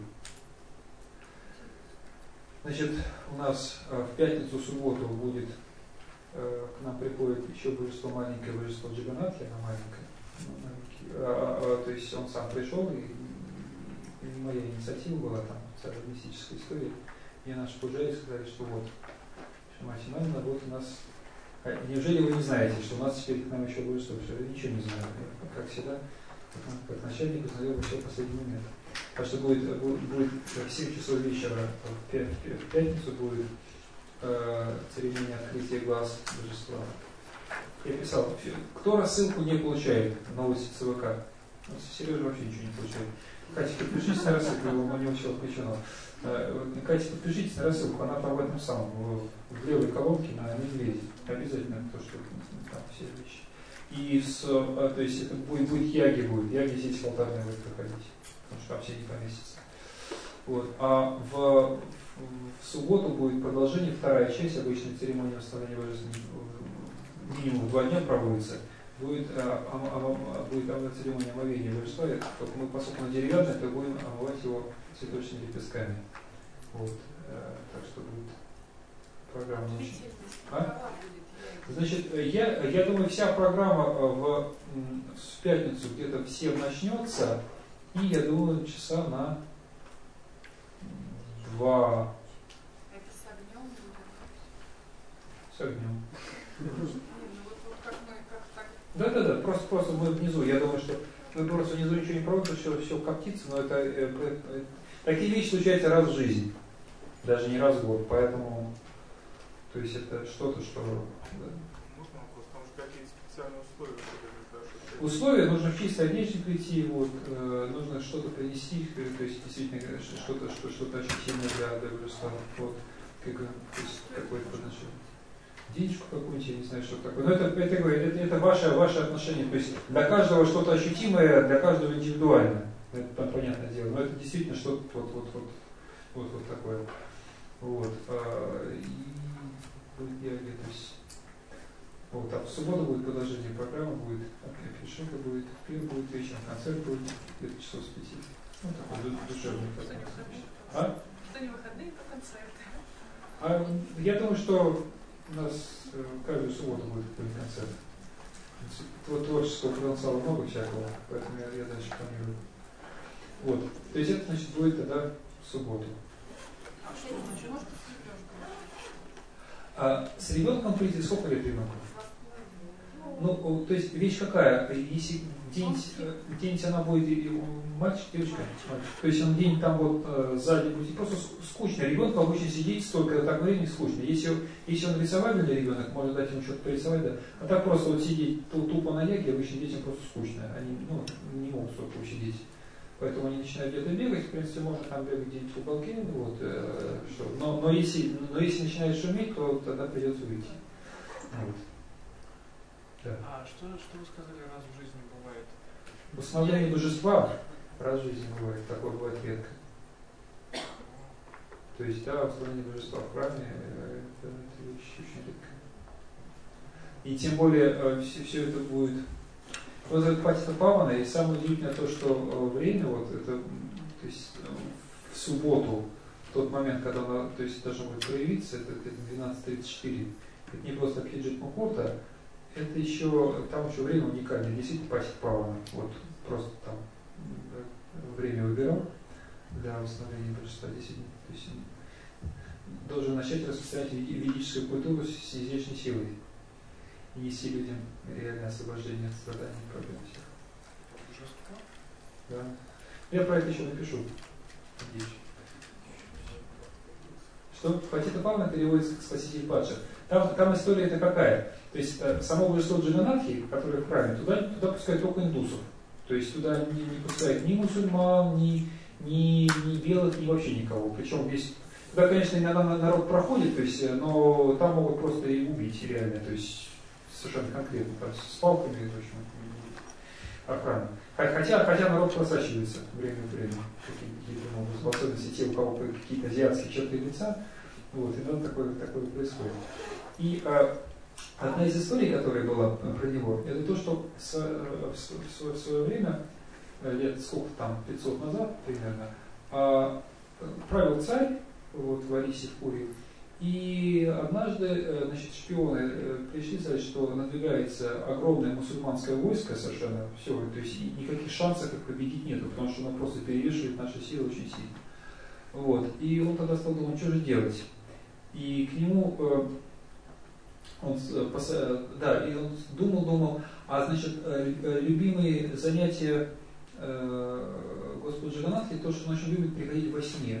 Значит, у нас в пятницу, субботу будет, к нам приходит еще божество маленькое, божество Джаганатхи, она маленькая. То есть он сам пришел, и моя инициатива была там, мистическая история. Мне наши пуджари сказали, что вот, Шамати-Манина, вот у нас... Неужели вы не знаете, что у нас теперь к нам еще божество? Что я ничего не знаю. Как всегда, как начальник узнаю все в последний момент. Так что будет в 7 часов вечера в пятницу будет церемония открытия глаз божества. Я писал, кто рассылку не получает, новости ЦВК? Сережа вообще ничего не получает. Катя, подпишитесь на рассылку, у него все включено. Катя, подпишитесь на рассылку, она там в этом самом, в левой колонке на медведе. Обязательно то, что там все вещи. И то есть это будет яги здесь в алтарной будет проходить, потому что там все не поместится. Вот. А в субботу будет продолжение, вторая часть обычной церемонии восстановления божества, минимум 2 дня проводится. Будет церемония омовения божества, только мы, поскольку на деревянное, то будем омывать его цветочными лепестками. Вот. Так что будет программа очень. Значит, я думаю, вся программа в пятницу где-то в 7 начнется, и я думаю, часа на 2. Это с огнем? С огнем. Да, просто мы внизу. Я думаю, что мы просто внизу ничего не проводим, все коптится, но это такие вещи случаются раз в жизни, даже не раз в год, поэтому, то есть это что-то, что... Да. Можно вопрос, потому что какие-то специальные условия? Условия нужно в чистой одежде прийти, вот, нужно что-то принести, то есть действительно что-то ощутимое для божества, вот, то есть какое-то подношение. Денежку какую-нибудь, я не знаю, что такое. Но это ваше отношение. То есть для каждого что-то ощутимое, для каждого индивидуально. Это там понятное дело. Но это действительно что-то вот такое. Вот. И будет яги, то есть. Вот, а в субботу будет продолжение программы, будет фишинка, будет пир, будет вечером, концерт будет где-то часов с 5. Ну, такой душевный концерт. Что не выходные, то концерты. Я думаю, что у нас каждую субботу будет какой-нибудь концерт. Творческого потенциала много всякого, поэтому я дальше планирую. Вот. То есть это, значит, будет тогда в субботу. А что значит? Может, С ребенком прийти, сколько лет ребенку? Ну, то есть вещь какая, если день она будет мальчик, девочка, то есть он день там вот сзади будет просто скучно. Ребенку обычно сидеть столько так времени скучно. Если он рисовательный ребенок, можно дать ему что-то порисовать, да. А так просто вот сидеть тупо на яге, обычно детям просто скучно. Они не могут столько усидеть. Поэтому они начинают где-то бегать, в принципе, можно там бегать где-нибудь в уголке, вот, но если начинает шуметь, то тогда придется выйти. Вот. Да. А что вы сказали, раз в жизни бывает? Восстановление божества раз в жизни бывает, такое бывает редко. То есть, да, восстановление божества в храме, это очень редко. И тем более, все это будет... Вот это Патита Павана, и самое удивительное то, что время, вот это, то есть в субботу, в тот момент, когда она, то есть, должно будет проявиться, это 12:34, это не просто Абхиджит Мухурта, это еще, там еще время уникальное, действительно Патита Павана, вот просто там время выбирал для восстановления божества, действительно, то есть должен начать распространять ведическую культуру с излишней силой. И нести людям реальное освобождение от страданий и проблем всех. Да. Я про это еще напишу. Надеюсь. Что? Патита Павана переводится как спаситель падших. Там история это какая? То есть само божество Джаганатхи, которое в храме, туда пускают только индусов. То есть туда не пускают ни мусульман, ни белых, ни вообще никого. Причем здесь туда, конечно, иногда народ проходит, то есть, но там могут просто и убить реально. То есть совершенно конкретно, там, с палками и точно охрана. Хотя народ просачивается время от времени, каким-то образом, в особенности те, у кого какие-то азиатские черты лица, вот, иногда такое происходит. И одна из историй, которая была про него, это то, что в свое время, лет сколько там, 500 назад примерно, правил царь вот, в Арисе, в Пури. И однажды, значит, шпионы пришли, сказать, что надвигается огромное мусульманское войско совершенно, все, то есть никаких шансов их победить нету, потому что оно просто перевешивает наши силы очень сильно. Вот. И он тогда стал думать, что же делать. И к нему он думал, а значит, любимые занятия Господа Джаганатхи, то, что он очень любит приходить во сне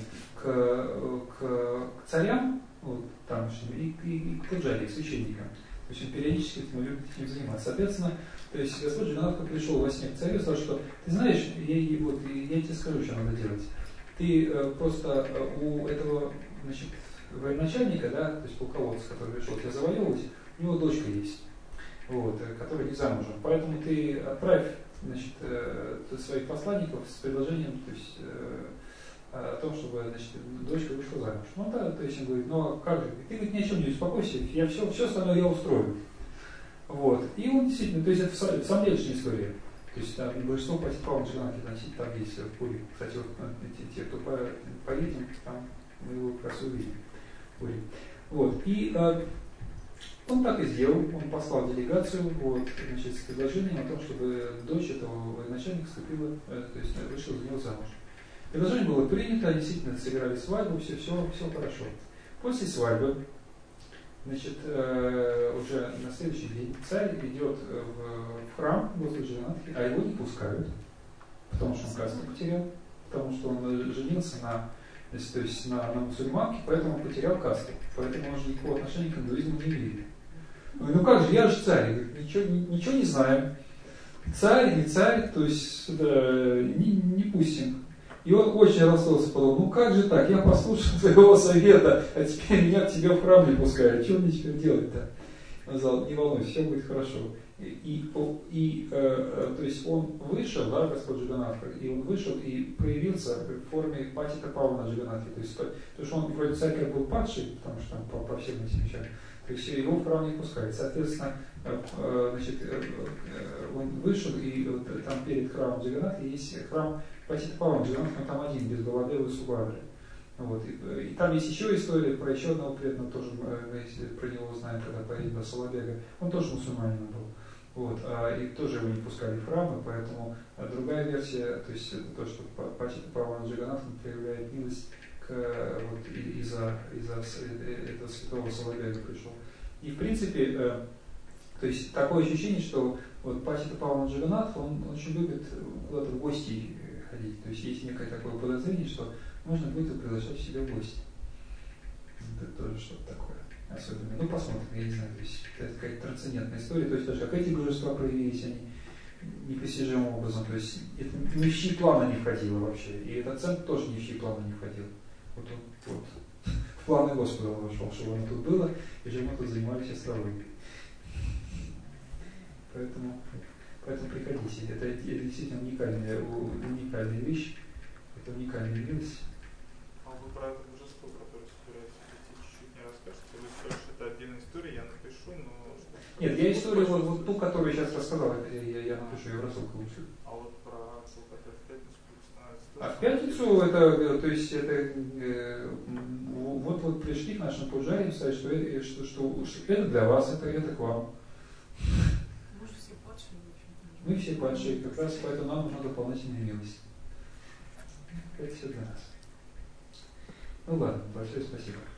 к царям, вот, тамошним, и к пуджаре, к священникам. То есть он периодически любит этим заниматься. Соответственно, то есть Господь Джаганатха пришел во сне к царю и сказал, что ты знаешь, я тебе скажу, что надо делать. Ты просто у этого, значит, военачальника, да, то есть полководца, который пришел тебя завоевывать, у него дочка есть, вот, которая не замужем. Поэтому ты отправь, значит, своих посланников с предложением, то есть о том, чтобы, значит, дочка вышла замуж. Ну да, то есть он говорит, ну как же, ты говорит, ни о чем не успокойся, я все остальное я устрою. Вот. И он действительно, то есть это в самом деле история. То есть там большинство Патита Павана Джаганатхи носить там есть в Пури. Кстати, вот те, кто поедем, там мы его как раз увидим. Вот. И он так и сделал, он послал делегацию, вот, значит, с предложением о том, чтобы дочь этого начальника вступила, то есть вышла за него замуж. Предложение было принято, действительно сыграли свадьбу, все хорошо. После свадьбы, значит, уже на следующий день царь идет в храм Господа Джаганатхи, а его не пускают, потому что он касту потерял, потому что он женился то есть на мусульманке, поэтому он потерял касту, поэтому он же никакого отношения к индуизму не имеет. Ну как же, я же царь, говорит, ничего не знаем, царь, не царь, то есть не пустим. И он очень расстроился, подумал, ну как же так, я послушал твоего совета, а теперь меня к тебе в храм не пускают, что мне теперь делать-то? Он сказал, не волнуйся, все будет хорошо. То есть он вышел, да, Господь Джаганатха, и он вышел и проявился в форме Патита Павана Джаганатхи, то есть, потому что он вроде царь как был падший, потому что там по всем этим вещам, то есть его в храм не пускают. Соответственно, значит, он вышел, и вот там перед храмом Джаганатхи есть храм Патита Павана Джаганатха, он там один, без Баладевы и Субхадры. Вот. И там есть еще история про еще одного преданного, тоже мы про него знаем, когда поедем до Солобега. Он тоже мусульманин был. Вот, и тоже его не пускали в храмы, поэтому другая версия, то есть это то, что Пачита Павана Джаганатхан проявляет милость вот, из-за этого святого Соловья пришел. И в принципе, то есть такое ощущение, что вот Пачита Павана Джаганатхан, он очень любит куда-то в гости ходить. То есть есть некое такое подозрение, что можно будет его приглашать к себе в гости. Это тоже что-то такое особенное. Ну, посмотрим, я не знаю, то есть это какая-то трансцендентная история, то есть даже как эти божества проявились, они непостижимым образом, то есть это ни в чьи планы не входило вообще, и этот центр тоже ни в чьи планы не входил. Вот он вот, в планы Господа он вошел, чтобы оно тут было, и же мы тут занимались астрологией. Поэтому приходите, это действительно уникальная вещь, это уникальная милость. А вы про это божество, которое собирается прийти, чуть-чуть не расскажете? Вы сказали, что это отдельная история, я напишу, но... Нет, я историю вот ту, которую я сейчас рассказал, я напишу ее в рассылку лучше. А вот про то, которое в пятницу будет становиться... А в пятницу это, то есть это вот пришли к нашим пуджарям, сказать, что это для вас, это к вам. Мы же все падшие, в общем-то. Мы все падшие, как раз поэтому нам нужна дополнительная милость. Это все для нас. Ну ладно, большое спасибо.